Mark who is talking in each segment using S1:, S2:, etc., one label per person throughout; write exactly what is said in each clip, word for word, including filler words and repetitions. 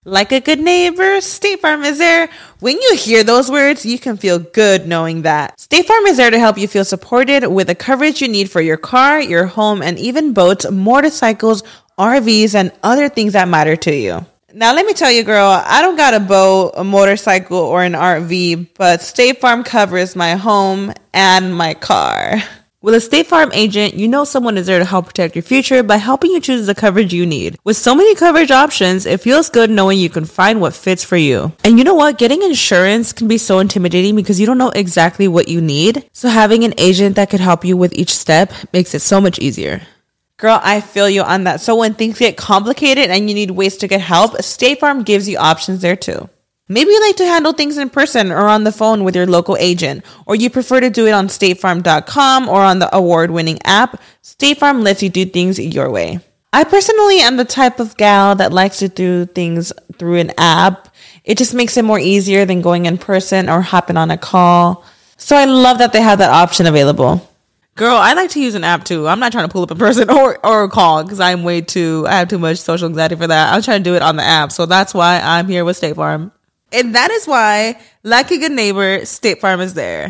S1: Like a good neighbor, State Farm is there. When you hear those words, you can feel good knowing that. State Farm is there to help you feel supported with the coverage you need for your car, your home, and even boats, motorcycles, R Vs, and other things that matter to you. Now, let me tell you, girl, I don't got a boat, a motorcycle, or an R V, but State Farm covers my home and my car. With a State Farm agent, you know someone is there to help protect your future by helping you choose the coverage you need. With so many coverage options, it feels good knowing you can find what fits for you. And you know what? Getting insurance can be so intimidating because you don't know exactly what you need. So having an agent that could help you with each step makes it so much easier. Girl, I feel you on that. So when things get complicated and you need ways to get help, State Farm gives you options there too. Maybe you like to handle things in person or on the phone with your local agent, or you prefer to do it on state farm dot com or on the award-winning app. State Farm lets you do things your way. I personally am the type of gal that likes to do things through an app. It just makes it more easier than going in person or hopping on a call. So I love that they have that option available. Girl, I like to use an app too. I'm not trying to pull up in person or, or call because I'm way too, I have too much social anxiety for that. I'm trying to do it on the app. So that's why I'm here with State Farm. And that is why, like a good neighbor, State Farm is there.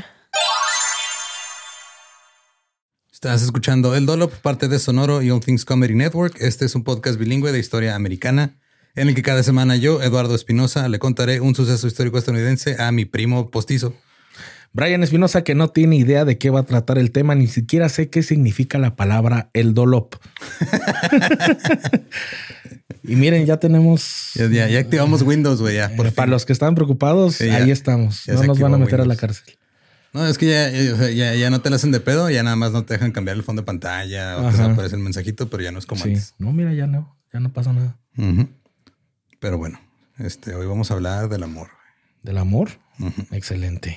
S2: Estás escuchando El Dollop, parte de Sonoro y All Things Comedy Network. Este es un podcast bilingüe de historia americana en el que cada semana yo, Eduardo Espinosa, le contaré un suceso histórico estadounidense a mi primo postizo,
S3: Brian Espinosa, que no tiene idea de qué va a tratar el tema, ni siquiera sé qué significa la palabra El Dollop. Y miren, ya tenemos...
S2: Ya, ya, ya activamos Windows, güey. Ya,
S3: eh, para los que estaban preocupados, sí, ya, ahí estamos. No nos van a meter Windows a la cárcel.
S2: No, es que ya, ya, ya, ya no te la hacen de pedo. Ya nada más no te dejan cambiar el fondo de pantalla. O te aparece el mensajito, pero ya no es como sí. antes.
S3: No, mira, ya no. Ya no pasa nada.
S2: Uh-huh. Pero bueno, este, hoy vamos a hablar del amor.
S3: ¿Del amor?
S2: Uh-huh.
S3: Excelente.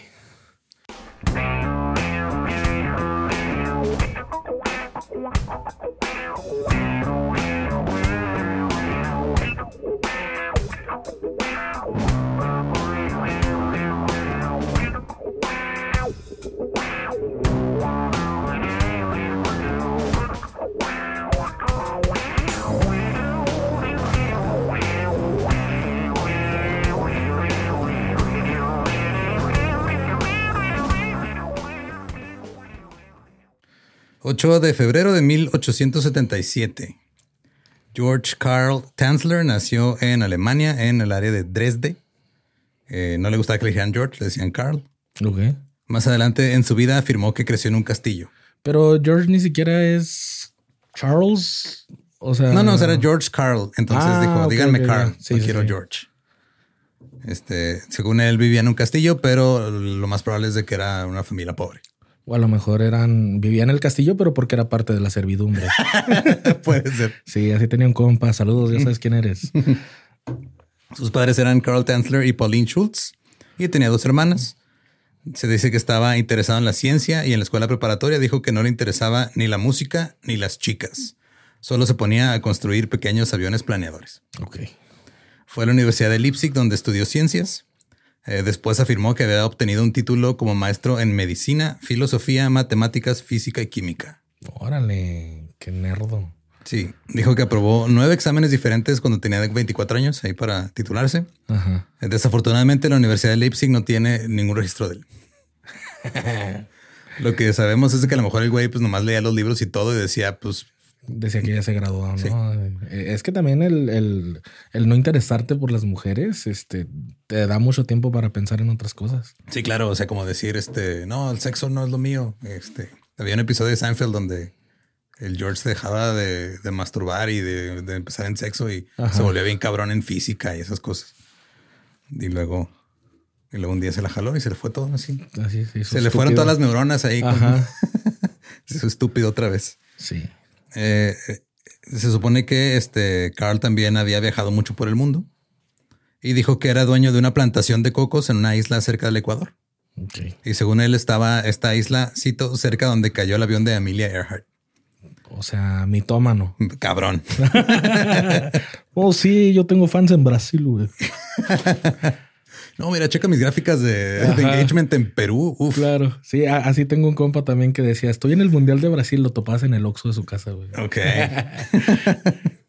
S2: ocho de febrero de mil ochocientos setenta y siete. George Karl Tanzler nació en Alemania, en el área de Dresde. Eh, no le gustaba que le dijeran George, le decían Karl.
S3: Okay.
S2: Más adelante en su vida afirmó que creció en un castillo.
S3: Pero George ni siquiera es Charles. O sea,
S2: no, no, era George Karl. Entonces ah, dijo, okay, díganme okay, Karl,
S3: sí,
S2: no
S3: sí,
S2: quiero
S3: sí.
S2: George. Este, según él vivía en un castillo, pero lo más probable es de que era una familia pobre.
S3: O a lo mejor eran vivían en el castillo, pero porque era parte de la servidumbre.
S2: Puede ser.
S3: Sí, así tenía un compa. Saludos, ya sabes quién eres.
S2: Sus padres eran Karl Tanzler y Pauline Schultz y tenía dos hermanas. Se dice que estaba interesado en la ciencia y en la escuela preparatoria dijo que no le interesaba ni la música ni las chicas. Solo se ponía a construir pequeños aviones planeadores.
S3: Ok.
S2: Fue a la Universidad de Leipzig donde estudió ciencias. Eh, después afirmó que había obtenido un título como maestro en medicina, filosofía, matemáticas, física y química.
S3: Órale, qué nerdo.
S2: Sí, dijo que aprobó nueve exámenes diferentes cuando tenía veinticuatro años ahí para titularse.
S3: Ajá.
S2: Eh, desafortunadamente la Universidad de Leipzig no tiene ningún registro de él. Lo que sabemos es que a lo mejor el güey pues nomás leía los libros y todo y decía pues...
S3: Decía que ya se graduó, ¿no?
S2: Sí.
S3: Es que también el, el, el no interesarte por las mujeres este, te da mucho tiempo para pensar en otras cosas.
S2: Sí, claro. O sea, como decir, este, no, el sexo no es lo mío. Este, había un episodio de Seinfeld donde el George dejaba de, de masturbar y de, de empezar en sexo y Ajá. se volvía bien cabrón en física y esas cosas. Y luego, y luego un día se la jaló y se le fue todo así.
S3: así sí,
S2: se
S3: estúpido.
S2: Le fueron todas las neuronas ahí.
S3: Ajá.
S2: Se hizo estúpido otra vez.
S3: Sí.
S2: Eh, se supone que este Karl también había viajado mucho por el mundo y dijo que era dueño de una plantación de cocos en una isla cerca del Ecuador.
S3: Okay.
S2: Y según él estaba esta isla, cito, cerca donde cayó el avión de Amelia Earhart.
S3: O sea, mitómano.
S2: Cabrón.
S3: Oh, sí, yo tengo fans en Brasil, güey.
S2: No, mira, checa mis gráficas de, de engagement en Perú. Uf.
S3: Claro. Sí, a, así tengo un compa también que decía, estoy en el Mundial de Brasil, lo topas en el Oxxo de su casa, güey.
S2: Ok.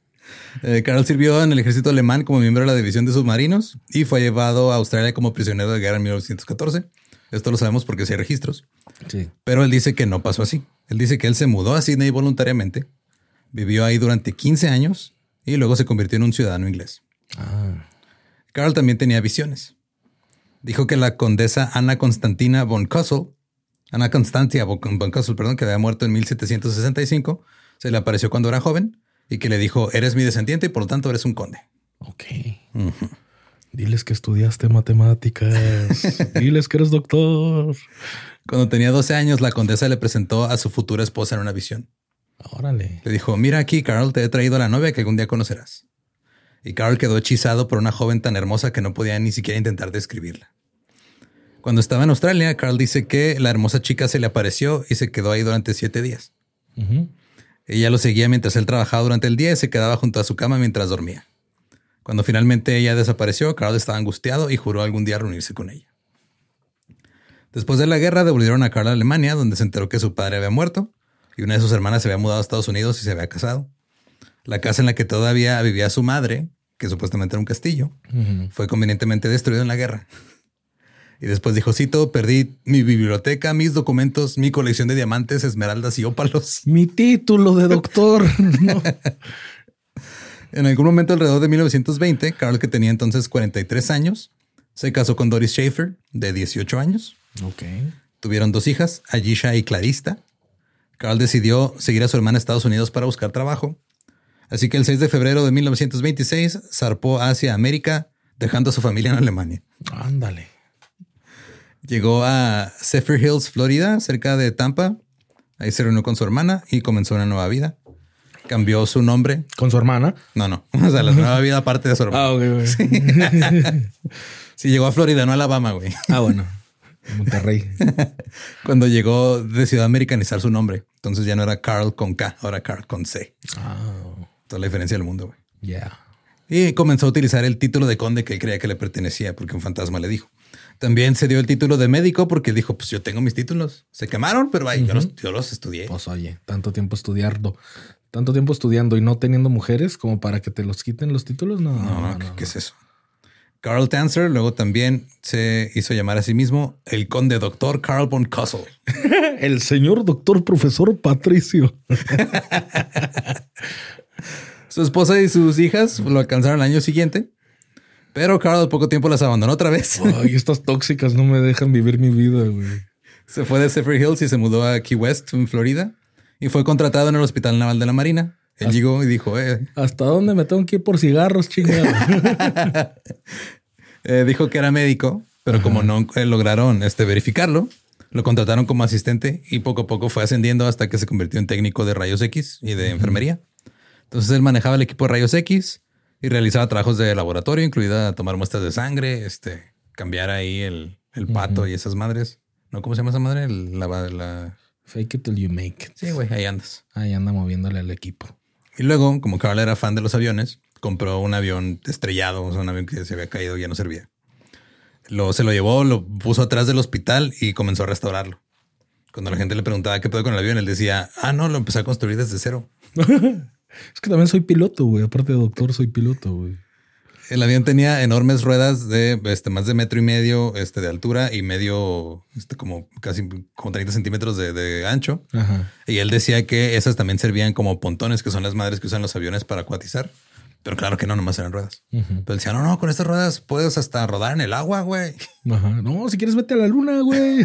S2: Eh, Carl sirvió en el ejército alemán como miembro de la división de submarinos y fue llevado a Australia como prisionero de guerra en mil novecientos catorce. Esto lo sabemos porque sí hay registros.
S3: Sí.
S2: Pero él dice que no pasó así. Él dice que él se mudó a Sydney voluntariamente, vivió ahí durante quince años y luego se convirtió en un ciudadano inglés.
S3: Ah.
S2: Carl también tenía visiones. Dijo que la condesa Ana Constantina von Cosel, Ana Constantia von Cosel, perdón, que había muerto en mil setecientos sesenta y cinco, se le apareció cuando era joven y que le dijo, eres mi descendiente y por lo tanto eres un conde.
S3: Ok. Uh-huh. Diles que estudiaste matemáticas. Diles que eres doctor.
S2: Cuando tenía doce años, la condesa le presentó a su futura esposa en una visión.
S3: Órale.
S2: Le dijo, mira aquí, Carl, te he traído a la novia que algún día conocerás. Y Carl quedó hechizado por una joven tan hermosa que no podía ni siquiera intentar describirla. Cuando estaba en Australia, Carl dice que la hermosa chica se le apareció y se quedó ahí durante siete días. Uh-huh. Ella lo seguía mientras él trabajaba durante el día y se quedaba junto a su cama mientras dormía. Cuando finalmente ella desapareció, Carl estaba angustiado y juró algún día reunirse con ella. Después de la guerra, devolvieron a Carl a Alemania, donde se enteró que su padre había muerto y una de sus hermanas se había mudado a Estados Unidos y se había casado. La casa en la que todavía vivía su madre, que supuestamente era un castillo, uh-huh. fue convenientemente destruido en la guerra. Y después dijo, cito, perdí mi biblioteca, mis documentos, mi colección de diamantes, esmeraldas y ópalos.
S3: Mi título de doctor. No.
S2: En algún momento alrededor de mil novecientos veinte, Carl, que tenía entonces cuarenta y tres años, se casó con Doris Schaefer, de dieciocho años.
S3: Ok.
S2: Tuvieron dos hijas, Ayesha y Clarista. Carl decidió seguir a su hermana a Estados Unidos para buscar trabajo. Así que el seis de febrero de mil novecientos veintiséis zarpó hacia América, dejando a su familia en Alemania.
S3: Ándale.
S2: Llegó a Zephyr Hills, Florida, cerca de Tampa. Ahí se reunió con su hermana y comenzó una nueva vida. Cambió su nombre.
S3: ¿Con su hermana?
S2: No, no. O sea, la nueva vida aparte de su hermana.
S3: Ah, ok, güey.
S2: Sí. Sí, llegó a Florida, no a Alabama, güey.
S3: Ah, bueno. Monterrey.
S2: Cuando llegó, decidió americanizar su nombre. Entonces ya no era Carl con K, ahora Carl con C.
S3: Oh.
S2: Toda la diferencia del mundo, güey.
S3: Yeah.
S2: Y comenzó a utilizar el título de conde que él creía que le pertenecía porque un fantasma le dijo. También se dio el título de médico porque dijo, pues yo tengo mis títulos. Se quemaron, pero ay, uh-huh. yo, los, yo los estudié.
S3: Pues oye, tanto tiempo estudiando, tanto tiempo estudiando y no teniendo mujeres como para que te los quiten los títulos. No,
S2: no,
S3: no,
S2: ¿qué,
S3: no.
S2: ¿qué es eso? Carl Tanzer luego también se hizo llamar a sí mismo el conde doctor Carl von Cosel.
S3: El señor doctor profesor Patricio.
S2: Su esposa y sus hijas lo alcanzaron el año siguiente, pero Carl al poco tiempo las abandonó otra vez.
S3: Ay, estas tóxicas no me dejan vivir mi vida, güey.
S2: Se fue de Zephyr Hills y se mudó a Key West, en Florida, y fue contratado en el Hospital Naval de la Marina. Él ¿Hasta, llegó y dijo, eh.
S3: ¿hasta dónde me tengo que ir por cigarros, chingada?
S2: eh, dijo que era médico, pero Ajá. como no eh, lograron este, verificarlo, lo contrataron como asistente y poco a poco fue ascendiendo hasta que se convirtió en técnico de rayos X y de Ajá. enfermería. Entonces él manejaba el equipo de rayos X y realizaba trabajos de laboratorio, incluida tomar muestras de sangre, este, cambiar ahí el, el pato uh-huh. y esas madres. ¿No? ¿Cómo se llama esa madre? El, la, la...
S3: Fake it till you make it.
S2: Sí, güey, ahí andas.
S3: Ahí anda moviéndole al equipo.
S2: Y luego, como Carl era fan de los aviones, compró un avión estrellado, o sea, un avión que se había caído y ya no servía. Lo, se lo llevó, lo puso atrás del hospital y comenzó a restaurarlo. Cuando la gente le preguntaba qué pedo con el avión, él decía, ah, no, lo empecé a construir desde cero.
S3: Es que también soy piloto, güey. Aparte de doctor, soy piloto, güey.
S2: El avión tenía enormes ruedas de este, más de metro y medio este, de altura y medio, este, como casi como treinta centímetros de, de ancho. Ajá. Y él decía que esas también servían como pontones, que son las madres que usan los aviones para acuatizar. Pero claro que no, nomás eran ruedas. Uh-huh. Pero decía, no, no, con estas ruedas puedes hasta rodar en el agua, güey.
S3: Ajá. No, si quieres vete a la luna, güey.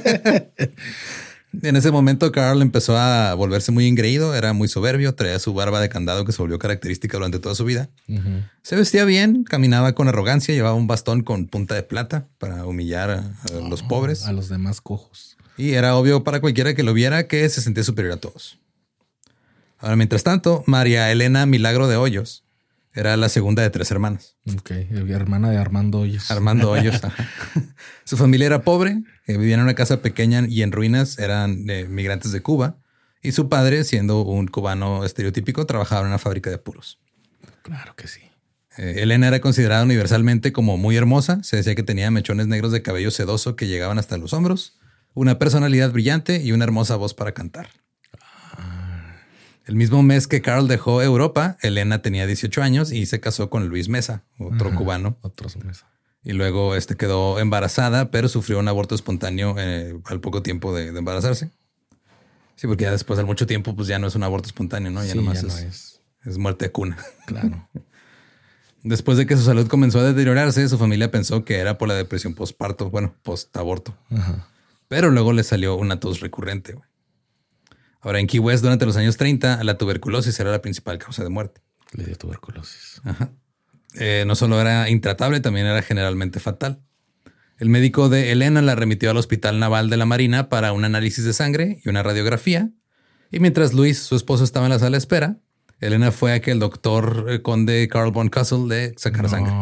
S2: En ese momento, Carl empezó a volverse muy engreído, era muy soberbio, traía su barba de candado que se volvió característica durante toda su vida. Uh-huh. Se vestía bien, caminaba con arrogancia, llevaba un bastón con punta de plata para humillar a, a oh, los pobres.
S3: A los demás cojos.
S2: Y era obvio para cualquiera que lo viera que se sentía superior a todos. Ahora, mientras tanto, María Elena Milagro de Hoyos era la segunda de tres hermanas.
S3: Ok, hermana de Armando Hoyos.
S2: Armando Hoyos. Su familia era pobre, eh, vivían en una casa pequeña y en ruinas, eran eh, migrantes de Cuba. Y su padre, siendo un cubano estereotípico, trabajaba en una fábrica de puros.
S3: Claro que sí.
S2: Eh, Elena era considerada universalmente como muy hermosa. Se decía que tenía mechones negros de cabello sedoso que llegaban hasta los hombros, una personalidad brillante y una hermosa voz para cantar. El mismo mes que Carl dejó Europa, Elena tenía dieciocho años y se casó con Luis Mesa, otro Ajá, cubano.
S3: Otro Mesa.
S2: Y luego este quedó embarazada, pero sufrió un aborto espontáneo eh, al poco tiempo de, de embarazarse. Sí, porque ya después de mucho tiempo, pues ya no es un aborto espontáneo, ¿no? Ya
S3: sí,
S2: nomás
S3: ya
S2: es,
S3: no es.
S2: es muerte de cuna.
S3: Claro.
S2: Después de que su salud comenzó a deteriorarse, su familia pensó que era por la depresión postparto, bueno, post-aborto. Ajá. Pero luego le salió una tos recurrente. Güey. Ahora, en Key West, durante los años treinta, la tuberculosis era la principal causa de muerte.
S3: Le dio tuberculosis.
S2: Ajá. Eh, no solo era intratable, también era generalmente fatal. El médico de Elena la remitió al Hospital Naval de la Marina para un análisis de sangre y una radiografía. Y mientras Luis, su esposo, estaba en la sala de espera, Elena fue a que el doctor eh, conde Carl von Kassel le sacara
S3: no.
S2: sangre.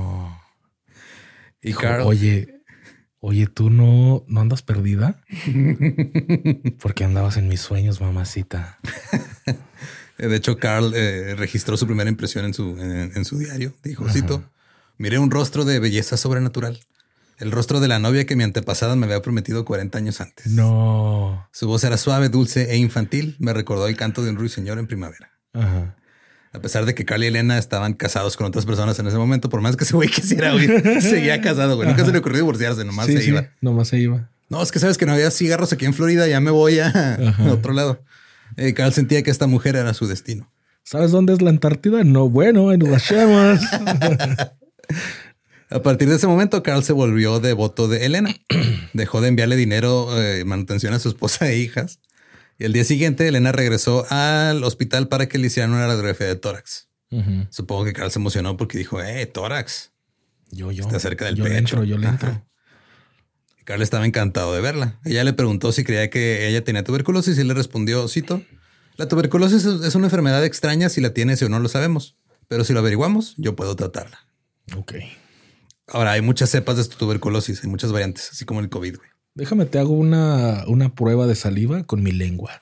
S2: Y
S3: Hijo,
S2: Carl...
S3: Oye, oye, ¿tú no, no andas perdida? Porque andabas en mis sueños, mamacita.
S2: De hecho, Carl eh, registró su primera impresión en su, en, en su diario. Dijo, Ajá. cito, miré un rostro de belleza sobrenatural. El rostro de la novia que mi antepasada me había prometido cuarenta años antes.
S3: No.
S2: Su voz era suave, dulce e infantil. Me recordó el canto de un ruiseñor en primavera.
S3: Ajá.
S2: A pesar de que Carl y Elena estaban casados con otras personas en ese momento, por más que ese güey quisiera, güey, seguía casado, güey. Nunca se le ocurrió divorciarse, nomás
S3: sí,
S2: se
S3: sí,
S2: iba.
S3: Nomás se iba.
S2: No, es que sabes que no había cigarros aquí en Florida, ya me voy a, a otro lado. Eh, Carl sentía que esta mujer era su destino.
S3: ¿Sabes dónde es la Antártida? No, bueno, en las llamas.
S2: A partir de ese momento, Carl se volvió devoto de Elena. Dejó de enviarle dinero, eh, manutención a su esposa e hijas. Y el día siguiente, Elena regresó al hospital para que le hicieran una radiografía de tórax. Uh-huh. Supongo que Carl se emocionó porque dijo, eh, tórax.
S3: Yo, yo.
S2: Está cerca del
S3: yo
S2: pecho.
S3: Le entro, yo le entro.
S2: Ajá. Carl estaba encantado de verla. Ella le preguntó si creía que ella tenía tuberculosis y le respondió, cito, la tuberculosis es una enfermedad extraña si la tienes o no lo sabemos, pero si lo averiguamos, yo puedo tratarla.
S3: Ok.
S2: Ahora, hay muchas cepas de tuberculosis, hay muchas variantes, así como el COVID, güey.
S3: Déjame, te hago una, una prueba de saliva con mi lengua.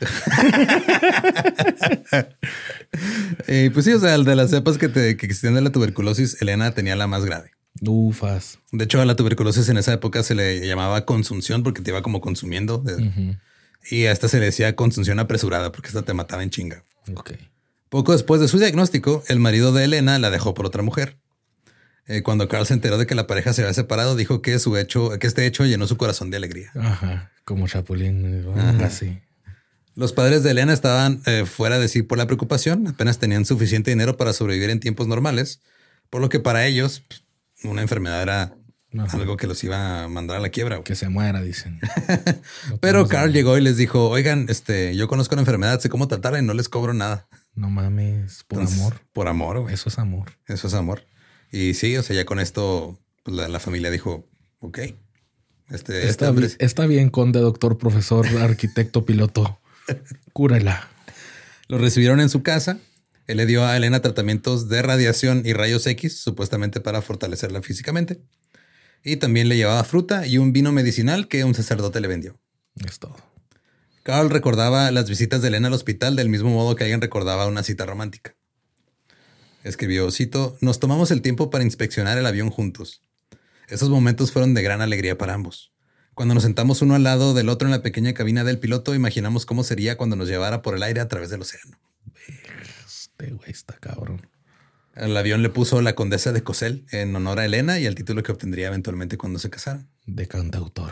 S2: eh, pues sí, o sea, de las cepas que, te, que existían de la tuberculosis, Elena tenía la más grave.
S3: Ufas.
S2: De hecho, a la tuberculosis en esa época se le llamaba consunción porque te iba como consumiendo. De, uh-huh. Y a esta se le decía consunción apresurada porque esta te mataba en chinga.
S3: Ok.
S2: Poco después de su diagnóstico, el marido de Elena la dejó por otra mujer. Eh, cuando Carl se enteró de que la pareja se había separado, dijo que su hecho, que este hecho llenó su corazón de alegría.
S3: Ajá, como Chapulín. Así.
S2: Los padres de Elena estaban eh, fuera de sí por la preocupación. Apenas tenían suficiente dinero para sobrevivir en tiempos normales, por lo que para ellos una enfermedad era Ajá. algo que los iba a mandar a la quiebra. Güey.
S3: Que se muera, dicen.
S2: No Pero Carl llegó y les dijo, oigan, este, yo conozco la enfermedad, sé cómo tratarla y no les cobro nada.
S3: No mames, por
S2: Entonces,
S3: amor.
S2: Por amor, güey.
S3: Eso es amor.
S2: Eso es amor. Y sí, o sea, ya con esto pues la, la familia dijo, ok. Este,
S3: está,
S2: este
S3: bien, está bien, conde, doctor, profesor, arquitecto, piloto. Cúrela.
S2: Lo recibieron en su casa. Él le dio a Elena tratamientos de radiación y rayos X, supuestamente para fortalecerla físicamente. Y también le llevaba fruta y un vino medicinal que un sacerdote le vendió.
S3: Es todo.
S2: Carl recordaba las visitas de Elena al hospital del mismo modo que alguien recordaba una cita romántica. Escribió, cito, nos tomamos el tiempo para inspeccionar el avión juntos. Esos momentos fueron de gran alegría para ambos. Cuando nos sentamos uno al lado del otro en la pequeña cabina del piloto, imaginamos cómo sería cuando nos llevara por el aire a través del océano.
S3: Este güey está cabrón.
S2: El avión le puso la condesa de Cosel en honor a Elena y el título que obtendría eventualmente cuando se casaran.
S3: De cantautor.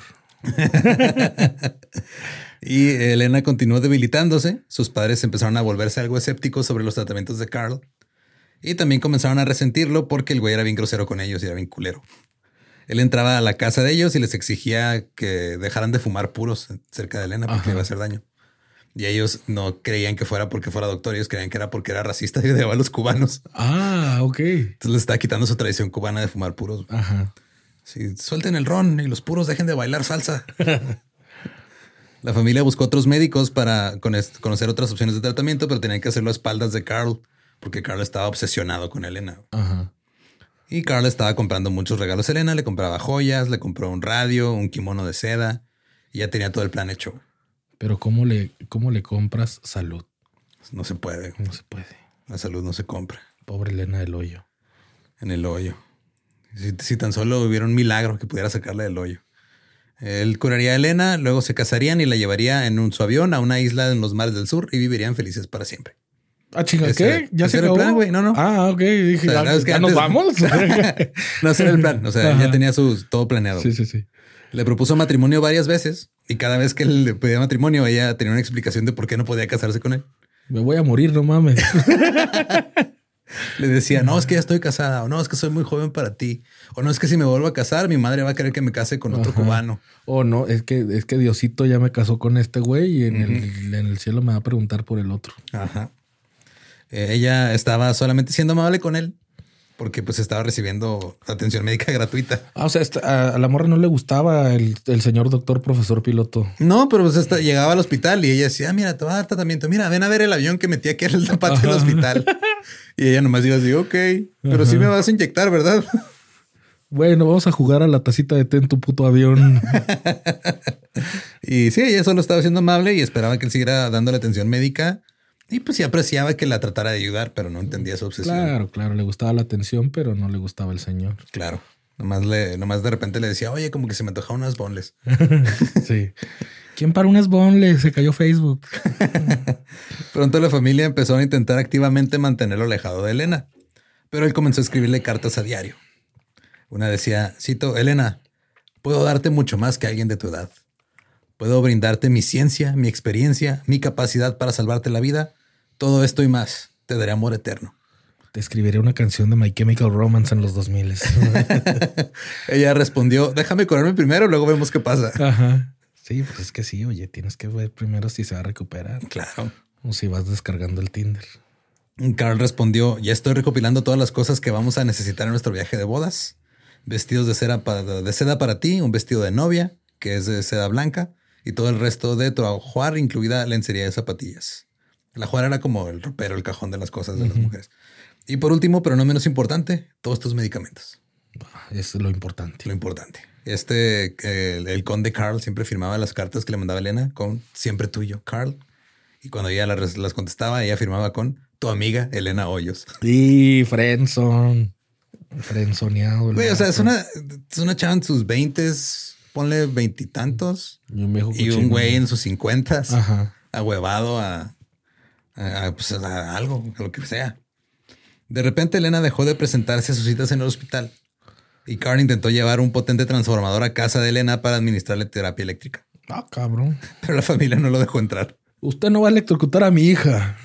S2: Y Elena continuó debilitándose. Sus padres empezaron a volverse algo escépticos sobre los tratamientos de Carl. Y también comenzaron a resentirlo porque el güey era bien grosero con ellos y era bien culero. Él entraba a la casa de ellos y les exigía que dejaran de fumar puros cerca de Elena porque Ajá. le iba a hacer daño. Y ellos no creían que fuera porque fuera doctor. Ellos creían que era porque era racista y odiaba a los cubanos.
S3: Ah, ok.
S2: Entonces les estaba quitando su tradición cubana de fumar puros.
S3: Ajá.
S2: Sí, suelten el ron y los puros dejen de bailar salsa. La familia buscó otros médicos para conocer otras opciones de tratamiento, pero tenían que hacerlo a espaldas de Carl. Porque Carl estaba obsesionado con Elena.
S3: Ajá.
S2: Y Carl estaba comprando muchos regalos a Elena. Le compraba joyas, le compró un radio, un kimono de seda. Y ya tenía todo el plan hecho.
S3: Pero ¿cómo le, cómo le compras salud?
S2: No se puede.
S3: No se puede.
S2: La salud no se compra.
S3: Pobre Elena del hoyo.
S2: En el hoyo. Si, si tan solo hubiera un milagro que pudiera sacarle del hoyo. Él curaría a Elena, luego se casarían y la llevaría en un, su avión a una isla en los mares del sur y vivirían felices para siempre.
S3: Ah, chinga, ¿qué?
S2: ¿Ya se acabó? El plan, güey? No, no.
S3: Ah, ok. Dije, o sea, ¿ya, es que ¿ya antes... nos vamos?
S2: No, ese era el plan. O sea, Ajá. ya tenía su, todo planeado.
S3: Sí, sí, sí.
S2: Le propuso matrimonio varias veces y cada vez que él le pedía matrimonio, ella tenía una explicación de por qué no podía casarse con él.
S3: Me voy a morir, no mames.
S2: Le decía, no, es que ya estoy casada, o no, es que soy muy joven para ti, o no, es que si me vuelvo a casar, mi madre va a querer que me case con otro Ajá. cubano.
S3: O no, es que, es que Diosito ya me casó con este güey y en, uh-huh. el, en el cielo me va a preguntar por el otro.
S2: Ajá. Eh, ella estaba solamente siendo amable con él porque pues estaba recibiendo atención médica gratuita.
S3: Ah, o sea, esta, a la morra no le gustaba el, el señor doctor profesor piloto.
S2: No, pero pues esta, llegaba al hospital y ella decía, ah, mira, te va a dar tratamiento. Mira, ven a ver el avión que metí aquí en el patio del hospital. Y ella nomás iba así, ok, pero Ajá. sí me vas a inyectar, ¿verdad?
S3: Bueno, vamos a jugar a la tacita de té en tu puto avión.
S2: Y sí, ella solo estaba siendo amable y esperaba que él siguiera dándole atención médica. Y pues sí apreciaba que la tratara de ayudar, pero no entendía su obsesión.
S3: Claro, claro. Le gustaba la atención, pero no le gustaba el señor.
S2: Claro. Nomás, le, nomás de repente le decía, oye, como que se me antojaban unas bonles.
S3: Sí. ¿Quién para unas bonles? Se cayó Facebook.
S2: Pronto la familia empezó a intentar activamente mantenerlo alejado de Elena, pero él comenzó a escribirle cartas a diario. Una decía, cito, Elena, puedo darte mucho más que alguien de tu edad. Puedo brindarte mi ciencia, mi experiencia, mi capacidad para salvarte la vida. Todo esto y más. Te daré amor eterno.
S3: Te escribiré una canción de My Chemical Romance en los dos mil.
S2: Ella respondió, déjame curarme primero, luego vemos qué pasa.
S3: Ajá. Sí, pues es que sí, oye, tienes que ver primero si se va a recuperar.
S2: Claro.
S3: O si vas descargando el Tinder.
S2: Carl respondió, ya estoy recopilando todas las cosas que vamos a necesitar en nuestro viaje de bodas. Vestidos de seda para, de seda para ti, un vestido de novia, que es de seda blanca, y todo el resto de tu ajuar, incluida lencería de zapatillas. El ajuar era como el ropero, el cajón de las cosas de uh-huh. las mujeres. Y por último, pero no menos importante, todos tus medicamentos.
S3: Es lo importante.
S2: Lo importante. Este, el, el conde Carl siempre firmaba las cartas que le mandaba Elena con siempre tuyo, Carl. Y cuando ella las, las contestaba, ella firmaba con tu amiga Elena Hoyos.
S3: Sí, Friendzone. Friendzoneado.
S2: Güey, o sea, es una, es una chava en sus veintes, ponle veintitantos. Y un, y un güey en sus cincuentas, ahuevado a, a, a, pues a algo, a lo que sea. De repente Elena dejó de presentarse a sus citas en el hospital y Carl intentó llevar un potente transformador a casa de Elena para administrarle terapia eléctrica.
S3: Ah, cabrón.
S2: Pero la familia no lo dejó entrar.
S3: Usted no va a electrocutar a mi hija.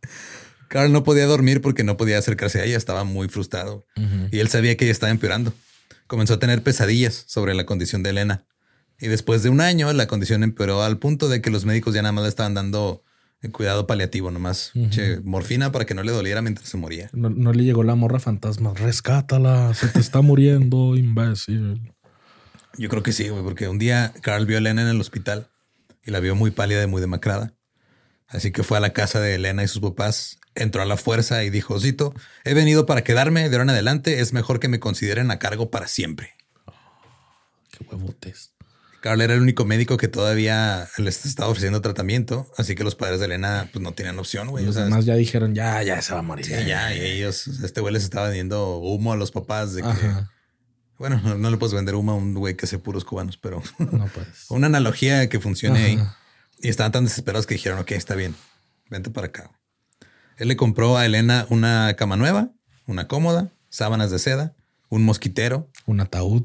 S2: Carl no podía dormir porque no podía acercarse a ella. Estaba muy frustrado uh-huh. y él sabía que ella estaba empeorando. Comenzó a tener pesadillas sobre la condición de Elena. Y después de un año, la condición empeoró al punto de que los médicos ya nada más le estaban dando cuidado paliativo, nomás uh-huh. che, morfina para que no le doliera mientras se moría.
S3: No, no le llegó la morra fantasma. Rescátala, se te está muriendo, imbécil.
S2: Yo creo que sí, güey, porque un día Carl vio a Elena en el hospital y la vio muy pálida y muy demacrada. Así que fue a la casa de Elena y sus papás, entró a la fuerza y dijo, cito, he venido para quedarme, de ahora en adelante es mejor que me consideren a cargo para siempre.
S3: Oh, qué huevotes.
S2: Carl era el único médico que todavía les estaba ofreciendo tratamiento, así que los padres de Elena pues no tenían opción, güey.
S3: Los
S2: o sea,
S3: demás ya dijeron, ya, ya se va a morir.
S2: Sí, ya, y ellos, este güey les estaba vendiendo humo a los papás de que... Ajá. Bueno, no, no le puedes vender humo a un güey que hace puros cubanos, pero...
S3: No puedes.
S2: Una analogía que funcione ahí. Y estaban tan desesperados que dijeron, ok, está bien, vente para acá. Él le compró a Elena una cama nueva, una cómoda, sábanas de seda, un mosquitero.
S3: Un ataúd.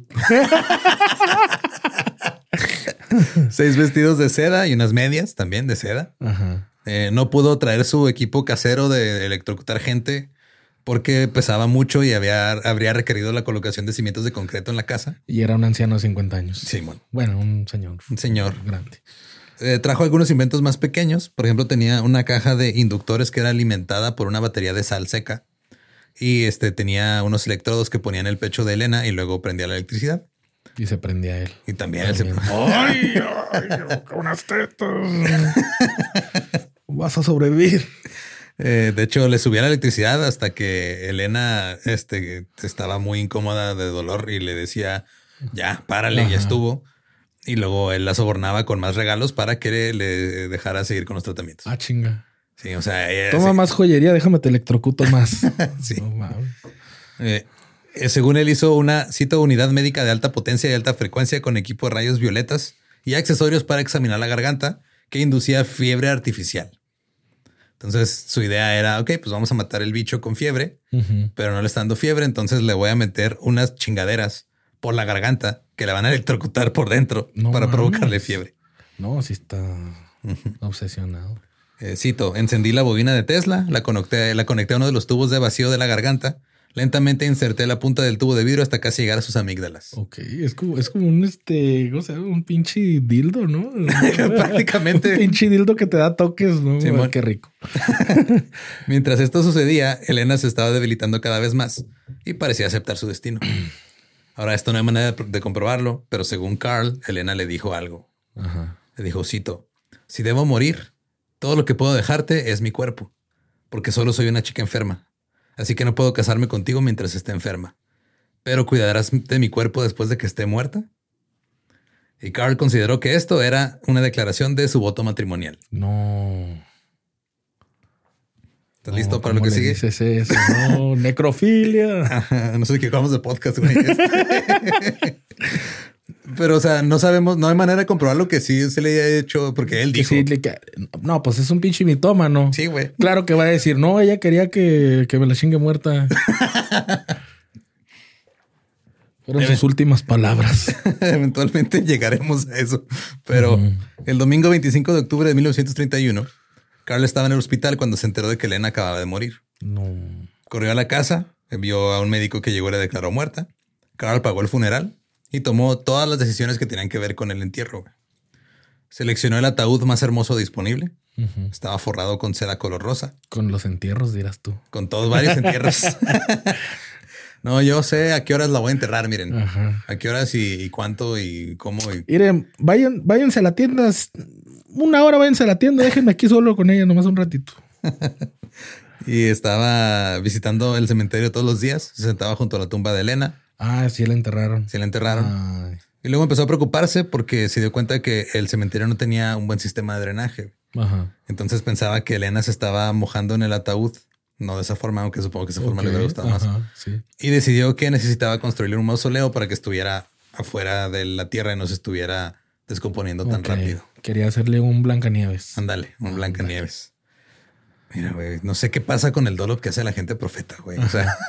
S2: Seis vestidos de seda y unas medias también de seda.
S3: Ajá.
S2: Eh, no pudo traer su equipo casero de electrocutar gente porque pesaba mucho y había, habría requerido la colocación de cimientos de concreto en la casa.
S3: Y era un anciano de cincuenta años.
S2: Sí, bueno.
S3: Bueno, un señor.
S2: Un señor.
S3: Grande.
S2: Eh, trajo algunos inventos más pequeños. Por ejemplo, tenía una caja de inductores que era alimentada por una batería de sal seca. Y este tenía unos electrodos que ponía en el pecho de Elena y luego prendía la electricidad.
S3: Y se prendía él.
S2: Y también, también. él se...
S3: ¡Ay, ay, unas tetas! Vas a sobrevivir.
S2: Eh, de hecho, le subía la electricidad hasta que Elena este, estaba muy incómoda de dolor y le decía, ya, párale, Ajá. ya estuvo. Y luego él la sobornaba con más regalos para que le, le dejara seguir con los tratamientos.
S3: Ah, chinga.
S2: Sí, o sea... Ella,
S3: Toma
S2: sí.
S3: más joyería, déjame te electrocuto más.
S2: Sí.
S3: No,
S2: eh, Eh, según él hizo una cita unidad médica de alta potencia y alta frecuencia con equipo de rayos violetas y accesorios para examinar la garganta que inducía fiebre artificial. Entonces su idea era, ok, pues vamos a matar el bicho con fiebre, uh-huh. pero no le está dando fiebre, entonces le voy a meter unas chingaderas por la garganta que le van a electrocutar por dentro no para mames. provocarle fiebre.
S3: No, sí está uh-huh. obsesionado.
S2: Eh, cito, encendí la bobina de Tesla, la conecté, la conecté a uno de los tubos de vacío de la garganta. Lentamente inserté la punta del tubo de vidrio hasta casi llegar a sus amígdalas.
S3: Ok, es como, es como un este, o sea, un pinche dildo, ¿no?
S2: Prácticamente.
S3: Un pinche dildo que te da toques, ¿no? Sí, qué rico.
S2: Mientras esto sucedía, Elena se estaba debilitando cada vez más y parecía aceptar su destino. Ahora, esto no hay manera de, de comprobarlo, pero según Carl, Elena le dijo algo. Ajá. Le dijo, cito, si debo morir, todo lo que puedo dejarte es mi cuerpo, porque solo soy una chica enferma. Así que no puedo casarme contigo mientras esté enferma. Pero cuidarás de mi cuerpo después de que esté muerta. Y Carl consideró que esto era una declaración de su voto matrimonial.
S3: No.
S2: ¿Estás no, listo para lo que sigue?
S3: Dices eso? No, necrofilia.
S2: Ajá, no sé qué vamos de podcast, güey. Pero, o sea, no sabemos, no hay manera de comprobar lo que sí se le haya hecho, porque él dijo.
S3: Sí, que, no, pues es un pinche mitómano.
S2: Sí, güey.
S3: Claro que va a decir, no, ella quería que, que me la chingue muerta. Fueron sus últimas palabras.
S2: Eventualmente llegaremos a eso. Pero uh-huh. el domingo veinticinco de octubre de mil novecientos treinta y uno, Carl estaba en el hospital cuando se enteró de que Elena acababa de morir.
S3: No.
S2: Corrió a la casa, vio a un médico que llegó y la declaró muerta. Carl pagó el funeral y tomó todas las decisiones que tenían que ver con el entierro. Seleccionó el ataúd más hermoso disponible. Uh-huh. Estaba forrado con seda color rosa.
S3: Con los entierros, dirás tú.
S2: Con todos varios entierros. No, yo sé a qué horas la voy a enterrar, miren. Ajá. A qué horas y, y cuánto y cómo. Y...
S3: Miren, vayan, váyanse a la tienda. Una hora váyanse a la tienda. Déjenme aquí solo con ella nomás un ratito.
S2: Y estaba visitando el cementerio todos los días. Se sentaba junto a la tumba de Elena.
S3: Ah, sí la enterraron.
S2: Sí la enterraron. Ay. Y luego empezó a preocuparse porque se dio cuenta de que el cementerio no tenía un buen sistema de drenaje. Ajá. Entonces pensaba que Elena se estaba mojando en el ataúd. No de esa forma, aunque supongo que esa forma okay. le hubiera gustado más. Ajá, sí. Y decidió que necesitaba construirle un mausoleo para que estuviera afuera de la tierra y no se estuviera descomponiendo okay. tan rápido.
S3: Quería hacerle un Blancanieves.
S2: Ándale, un Blancanieves. Mira, güey, no sé qué pasa con el dolor que hace la gente profeta, güey. O sea...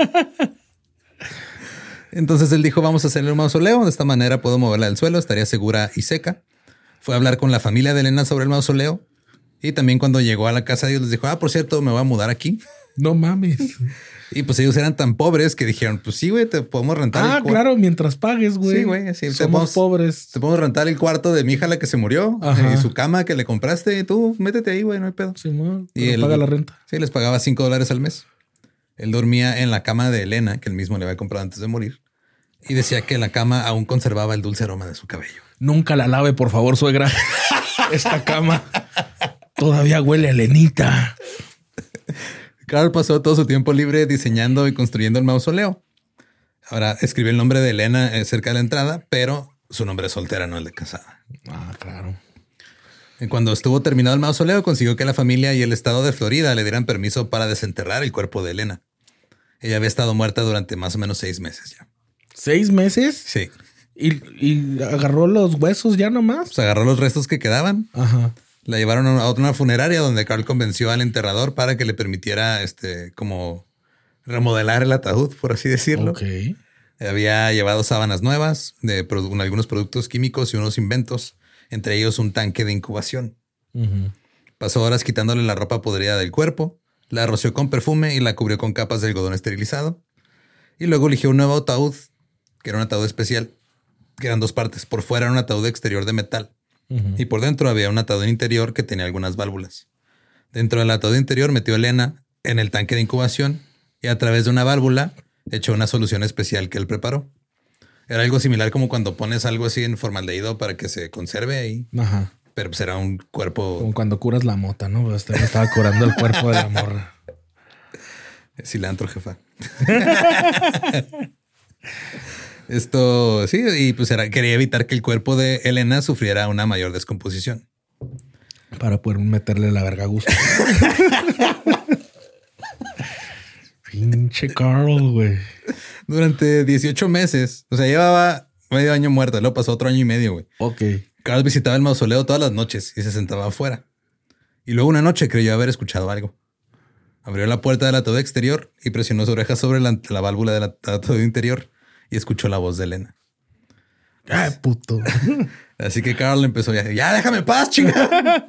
S2: Entonces él dijo, vamos a hacerle un mausoleo. De esta manera puedo moverla del suelo, estaría segura y seca. Fue a hablar con la familia de Elena sobre el mausoleo. Y también cuando llegó a la casa de ellos les dijo, ah, por cierto, me voy a mudar aquí.
S3: No mames.
S2: Y pues ellos eran tan pobres que dijeron, pues sí, güey, te podemos rentar.
S3: Ah, el cuarto. Claro, mientras pagues, güey.
S2: Sí, güey. Sí,
S3: somos
S2: te podemos,
S3: pobres.
S2: Te podemos rentar el cuarto de mi hija, la que se murió. Ajá. Y su cama que le compraste. Y tú, métete ahí, güey, no hay pedo.
S3: Sí, man,
S2: y él
S3: paga la renta.
S2: Sí, les pagaba cinco dólares al mes. Él dormía en la cama de Elena, que él mismo le había comprado antes de morir. Y decía que la cama aún conservaba el dulce aroma de su cabello.
S3: Nunca la lave, por favor, suegra. Esta cama todavía huele a Elenita.
S2: Carl pasó todo su tiempo libre diseñando y construyendo el mausoleo. Ahora escribió el nombre de Elena cerca de la entrada, pero su nombre es soltera, no el de casada.
S3: Ah, claro.
S2: Cuando estuvo terminado el mausoleo, consiguió que la familia y el estado de Florida le dieran permiso para desenterrar el cuerpo de Elena. Ella había estado muerta durante más o menos seis meses ya.
S3: ¿Seis meses?
S2: Sí.
S3: ¿Y, y agarró los huesos ya nomás?
S2: Pues agarró los restos que quedaban. Ajá. La llevaron a una funeraria donde Carl convenció al enterrador para que le permitiera este como remodelar el ataúd, por así decirlo.
S3: Ok.
S2: Había llevado sábanas nuevas, de produ- algunos productos químicos y unos inventos, entre ellos un tanque de incubación. Uh-huh. Pasó horas quitándole la ropa podrida del cuerpo, la roció con perfume y la cubrió con capas de algodón esterilizado. Y luego eligió un nuevo ataúd, que era un ataúd especial, que eran dos partes. Por fuera era un ataúd exterior de metal. Uh-huh. Y por dentro había un ataúd interior que tenía algunas válvulas. Dentro del ataúd interior metió a Elena en el tanque de incubación y a través de una válvula echó una solución especial que él preparó. Era algo similar como cuando pones algo así en formaldehído para que se conserve ahí. Ajá. Pero pues era un cuerpo...
S3: Como cuando curas la mota, ¿no? Usted me estaba curando el cuerpo de la morra.
S2: Cilantro, jefa. Esto, sí, y pues era, quería evitar que el cuerpo de Elena sufriera una mayor descomposición.
S3: Para poder meterle la verga a gusto. Pinche Carl, güey.
S2: Durante dieciocho meses, o sea, llevaba medio año muerta, luego pasó otro año y medio, güey.
S3: Ok.
S2: Carl visitaba el mausoleo todas las noches y se sentaba afuera. Y luego una noche creyó haber escuchado algo. Abrió la puerta del ataúd exterior y presionó su oreja sobre la, la válvula del ataúd interior y escuchó la voz de Elena.
S3: Ay, puto.
S2: Así que Carl empezó a ya déjame en paz, chingada.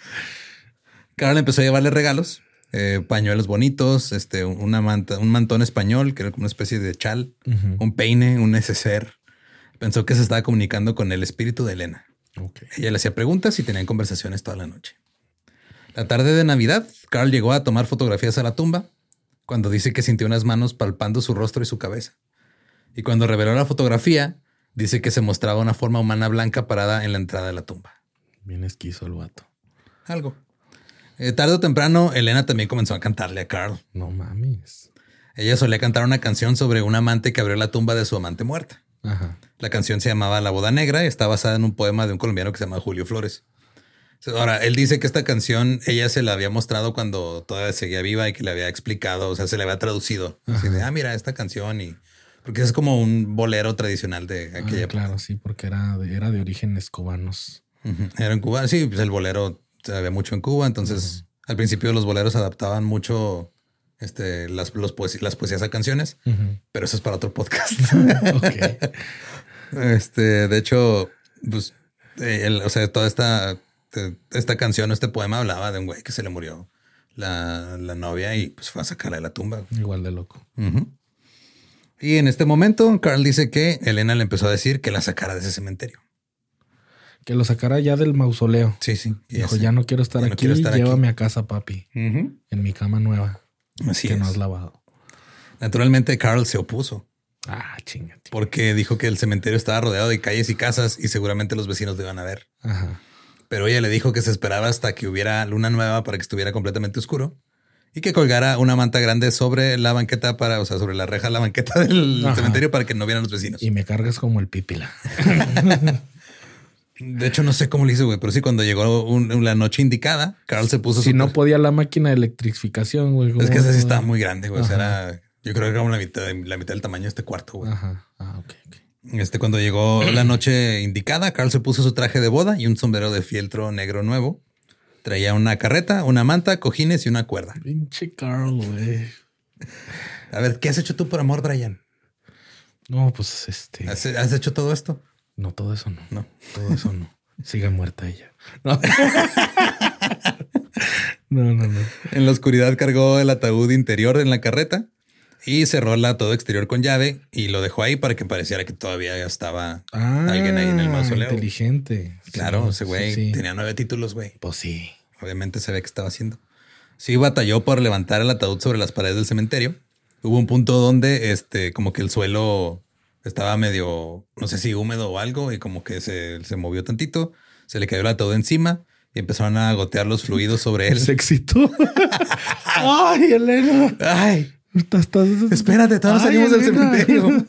S2: Carl empezó a llevarle regalos, eh, pañuelos bonitos, este, una manta, un mantón español, que era como una especie de chal, uh-huh. un peine, un neceser. Pensó que se estaba comunicando con el espíritu de Elena. Okay. Ella le hacía preguntas y tenían conversaciones toda la noche. La tarde de Navidad, Carl llegó a tomar fotografías a la tumba cuando dice que sintió unas manos palpando su rostro y su cabeza. Y cuando reveló la fotografía, dice que se mostraba una forma humana blanca parada en la entrada de la tumba.
S3: Bien esquizo el vato.
S2: Algo. Eh, tarde o temprano, Elena también comenzó a cantarle a Carl.
S3: No mames.
S2: Ella solía cantar una canción sobre un amante que abrió la tumba de su amante muerta.
S3: Ajá. La
S2: canción se llamaba La Boda Negra y está basada en un poema de un colombiano que se llama Julio Flores. Ahora, él dice que esta canción ella se la había mostrado cuando todavía seguía viva y que le había explicado, o sea, se le había traducido. Ajá. Así de, ah, mira, esta canción y... Porque es como un bolero tradicional de aquella
S3: ah, claro, época. Sí, porque era de, era de orígenes cubanos.
S2: Uh-huh. Era en Cuba, sí, pues el bolero se había mucho en Cuba, entonces uh-huh. al principio los boleros adaptaban mucho este, las, los poesi- las poesías a canciones, uh-huh. pero eso es para otro podcast. Okay. Este, de hecho, pues, el, o sea, toda esta... Esta canción, este poema hablaba de un güey que se le murió la, la novia y pues fue a sacarla de la tumba.
S3: Igual de loco.
S2: Uh-huh. Y en este momento, Carl dice que Elena le empezó a decir que la sacara de ese cementerio.
S3: Que lo sacara ya del mausoleo.
S2: Sí, sí.
S3: Dijo, ya no quiero estar ya aquí, no quiero estar llévame aquí. A casa, papi.
S2: Uh-huh.
S3: En mi cama nueva.
S2: Así
S3: que
S2: es.
S3: no has lavado.
S2: Naturalmente, Carl se opuso.
S3: Ah, chingate.
S2: Porque dijo que el cementerio estaba rodeado de calles y casas y seguramente los vecinos lo iban a ver.
S3: Ajá.
S2: Pero ella le dijo que se esperaba hasta que hubiera luna nueva para que estuviera completamente oscuro y que colgara una manta grande sobre la banqueta para, o sea, sobre la reja de la banqueta del Ajá. cementerio para que no vieran los vecinos.
S3: Y me cargas como el pípila.
S2: De hecho, no sé cómo le hizo, güey, pero sí, cuando llegó un, la noche indicada, Carl se puso...
S3: Si su no podía la máquina de electrificación, güey.
S2: Es que esa sí estaba muy grande, güey. O sea, era, yo creo que era como la mitad, la mitad del tamaño de este cuarto, güey.
S3: Ajá. Ah, ok, ok.
S2: Este, cuando llegó la noche indicada, Carl se puso su traje de boda y un sombrero de fieltro negro nuevo. Traía una carreta, una manta, cojines y una cuerda.
S3: Pinche Carl, güey.
S2: A ver, ¿qué has hecho tú por amor, Brian?
S3: No, pues este...
S2: ¿Has, has hecho todo esto?
S3: No, todo eso no.
S2: No.
S3: Todo eso no. Sigue muerta ella. No. no, no, no.
S2: En la oscuridad cargó el ataúd interior en la carreta y cerró el ataúd exterior con llave y lo dejó ahí para que pareciera que todavía estaba
S3: ah,
S2: alguien ahí en el mausoleo.
S3: Inteligente.
S2: Claro,
S3: sí,
S2: ese güey
S3: sí, sí.
S2: tenía nueve títulos, güey.
S3: Pues sí.
S2: Obviamente se ve que estaba haciendo. Sí, batalló por levantar el ataúd sobre las paredes del cementerio. Hubo un punto donde este, como que el suelo estaba medio, no sé si húmedo o algo, y como que se, se movió tantito. Se le cayó el ataúd encima y empezaron a gotear los fluidos sobre él.
S3: Se excitó. Ay, Elena.
S2: Ay.
S3: Estás, estás...
S2: Espérate, todos salimos del cementerio.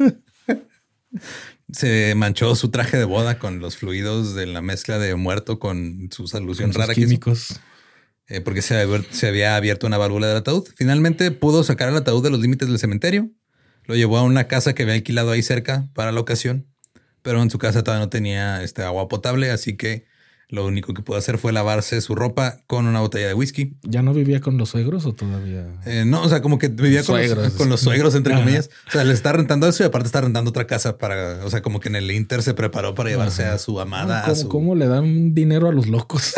S2: Se manchó su traje de boda con los fluidos de la mezcla de muerto con su solución
S3: con
S2: rara.
S3: Sus químicos.
S2: Eh, porque se había, se había abierto una válvula del ataúd. Finalmente pudo sacar el ataúd de los límites del cementerio. Lo llevó a una casa que había alquilado ahí cerca para la ocasión. Pero en su casa todavía no tenía este, agua potable, así que lo único que pudo hacer fue lavarse su ropa con una botella de whisky.
S3: ¿Ya no vivía con los suegros o todavía?
S2: Eh, no, o sea, como que vivía con los, con los suegros, entre Ajá. comillas. O sea, le está rentando eso y aparte está rentando otra casa para, o sea, como que en el Inter se preparó para llevarse Ajá. a su amada.
S3: ¿Cómo,
S2: a su...
S3: ¿Cómo le dan dinero a los locos?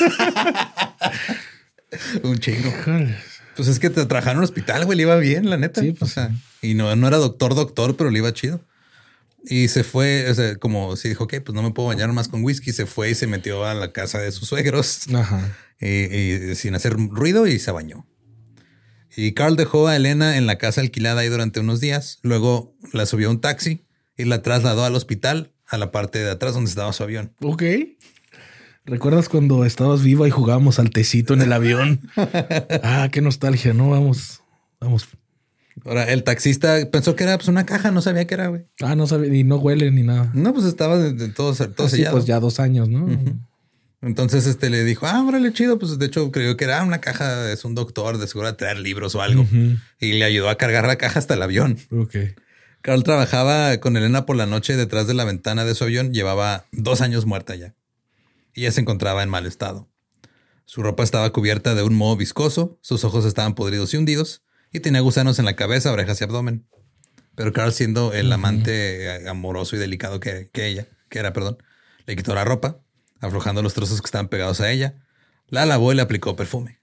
S2: Un chingo. Pues es que te trabajaron en un hospital, güey, le iba bien, la neta.
S3: Sí, pues,
S2: o sea, y no, no era doctor, doctor, pero le iba chido. Y se fue, o sea, como si dijo, ok, pues no me puedo bañar más con whisky. Se fue y se metió a la casa de sus suegros.
S3: Ajá.
S2: Y, y sin hacer ruido y se bañó. Y Carl dejó a Elena en la casa alquilada ahí durante unos días. Luego la subió a un taxi y la trasladó al hospital, a la parte de atrás donde estaba su avión.
S3: Ok. ¿Recuerdas cuando estabas viva y jugábamos al tecito en el avión? Ah, qué nostalgia, ¿no? Vamos, vamos.
S2: Ahora, el taxista pensó que era pues, una caja, no sabía qué era, güey.
S3: Ah, no sabía, y no huele ni nada.
S2: No, pues estaba de, de todo, todo
S3: ah,
S2: sellado.
S3: Sí, pues ya dos años, ¿no?
S2: Uh-huh. Entonces este le dijo, ah, órale, chido. Pues de hecho creyó que era una caja, es un doctor, de seguro a traer libros o algo. Uh-huh. Y le ayudó a cargar la caja hasta el avión.
S3: Ok.
S2: Carl trabajaba con Elena por la noche detrás de la ventana de su avión. Llevaba dos años muerta ya. Y ella se encontraba en mal estado. Su ropa estaba cubierta de un moho viscoso, sus ojos estaban podridos y hundidos, y tenía gusanos en la cabeza, orejas y abdomen. Pero Carl, siendo el uh-huh. amante amoroso y delicado que, que ella, que era, perdón, le quitó la ropa, aflojando los trozos que estaban pegados a ella, la lavó y le aplicó perfume.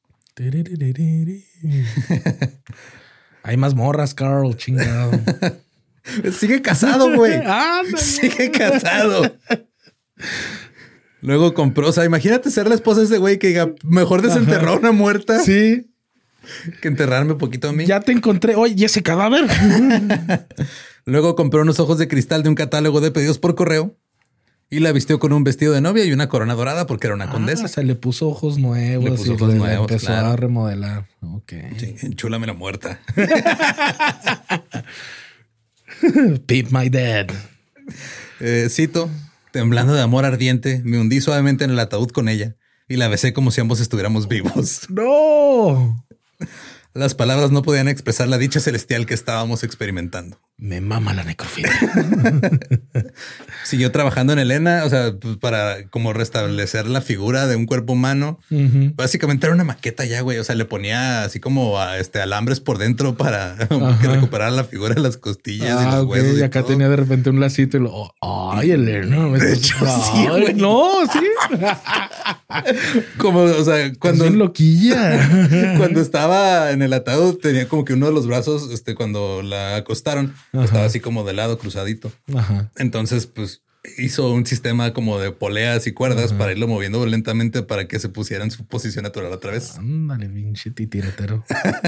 S3: Hay más morras, Carl, chingado.
S2: Sigue casado, güey. Sigue casado. Luego compró, o sea, imagínate ser la esposa de ese güey que diga, mejor desenterrar a una muerta.
S3: Sí.
S2: Que enterrarme un poquito a mí.
S3: Ya te encontré. Oye, ¿y ese cadáver?
S2: Luego compró unos ojos de cristal de un catálogo de pedidos por correo y la vistió con un vestido de novia y una corona dorada porque era una ah, condesa.
S3: O sea, le puso ojos nuevos. Le puso y ojos le, nuevos, le empezó claro. a remodelar. Ok.
S2: Sí, enchúlame la muerta.
S3: Peep my dead.
S2: Eh, cito, temblando de amor ardiente, me hundí suavemente en el ataúd con ella y la besé como si ambos estuviéramos vivos.
S3: ¡No!
S2: Las palabras no podían expresar la dicha celestial que estábamos experimentando.
S3: Me mama la necrofilia.
S2: Siguió trabajando en Elena, o sea, pues para como restablecer la figura de un cuerpo humano. Uh-huh. Básicamente era una maqueta ya, güey. O sea, le ponía así como a, este, alambres por dentro para que recuperara la figura de las costillas ah, y los
S3: okay.
S2: huesos.
S3: Y acá
S2: todo.
S3: Tenía de repente un lacito y lo... Oh, ay, Elena. Me
S2: de hecho,
S3: ay,
S2: sí, güey.
S3: No, sí.
S2: Como, o sea, cuando...
S3: Es loquilla.
S2: Cuando estaba en el ataúd tenía como que uno de los brazos, este, cuando la acostaron, estaba así como de lado, cruzadito. Ajá. Entonces, pues hizo un sistema como de poleas y cuerdas Ajá. para irlo moviendo lentamente para que se pusiera en su posición natural otra vez.
S3: Ándale, pinche titiretero.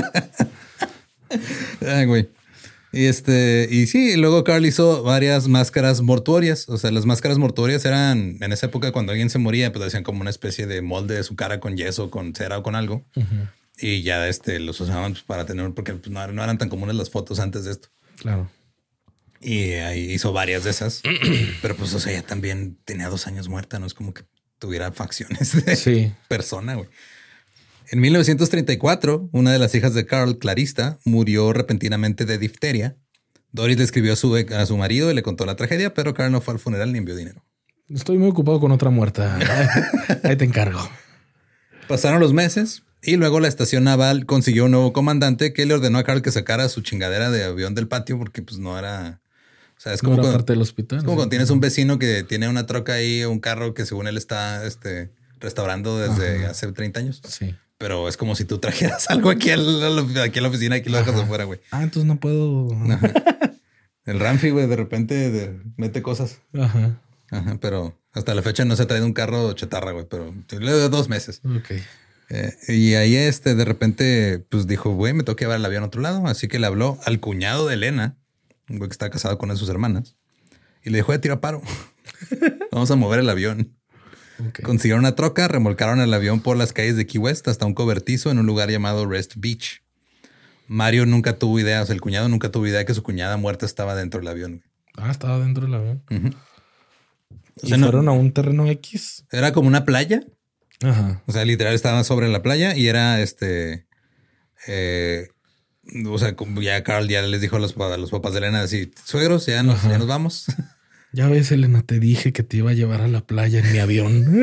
S2: Ay, güey. Y este, y sí, luego Carl hizo varias máscaras mortuorias. O sea, las máscaras mortuorias eran en esa época cuando alguien se moría, pues hacían como una especie de molde de su cara con yeso, con cera o con algo. Uh-huh. Y ya este los usaban pues, para tener, porque pues, no, no eran tan comunes las fotos antes de esto.
S3: Claro.
S2: Y ahí hizo varias de esas. Pero pues, o sea, ella también tenía dos años muerta. No es como que tuviera facciones de
S3: sí.
S2: persona, güey. En mil novecientos treinta y cuatro, una de las hijas de Carl, Clarista, murió repentinamente de difteria. Doris le escribió a su, a su marido y le contó la tragedia, pero Carl no fue al funeral ni envió dinero.
S3: Estoy muy ocupado con otra muerta. Ahí te encargo.
S2: Pasaron los meses y luego la estación naval consiguió un nuevo comandante que le ordenó a Carl que sacara su chingadera de avión del patio porque pues no era... O sea, es como,
S3: no era
S2: cuando,
S3: parte del hospital.
S2: es como cuando tienes un vecino que tiene una troca ahí, un carro que según él está este, restaurando desde Ajá. hace treinta años.
S3: Sí.
S2: Pero es como si tú trajeras algo aquí a la, aquí a la oficina y aquí lo dejas afuera, güey.
S3: Ah, entonces no puedo.
S2: Ajá. El Ramfi, güey, de repente de, mete cosas.
S3: Ajá.
S2: Ajá. Pero hasta la fecha no se ha traído un carro chatarra, güey, pero le doy dos meses.
S3: Ok.
S2: Eh, y ahí este de repente pues dijo, güey, me tengo que llevar el avión a otro lado. Así que le habló al cuñado de Elena, un güey que está casado con una de sus hermanas, y le dijo, de tiro a paro. Vamos a mover el avión. Okay. Consiguieron una troca, remolcaron el avión por las calles de Key West hasta un cobertizo en un lugar llamado Rest Beach. Mario nunca tuvo idea, o sea, el cuñado nunca tuvo idea que su cuñada muerta estaba dentro del avión.
S3: Ah, estaba dentro del avión.
S2: Uh-huh.
S3: O sea, ¿Y fueron no, a un terreno X?
S2: Era como una playa.
S3: Ajá.
S2: O sea, literal estaba sobre la playa y era este... Eh, o sea, como ya Carl ya les dijo a los, a los papás de Elena así, suegros, ya nos, ya nos vamos.
S3: Ya ves, Elena, te dije que te iba a llevar a la playa en mi avión.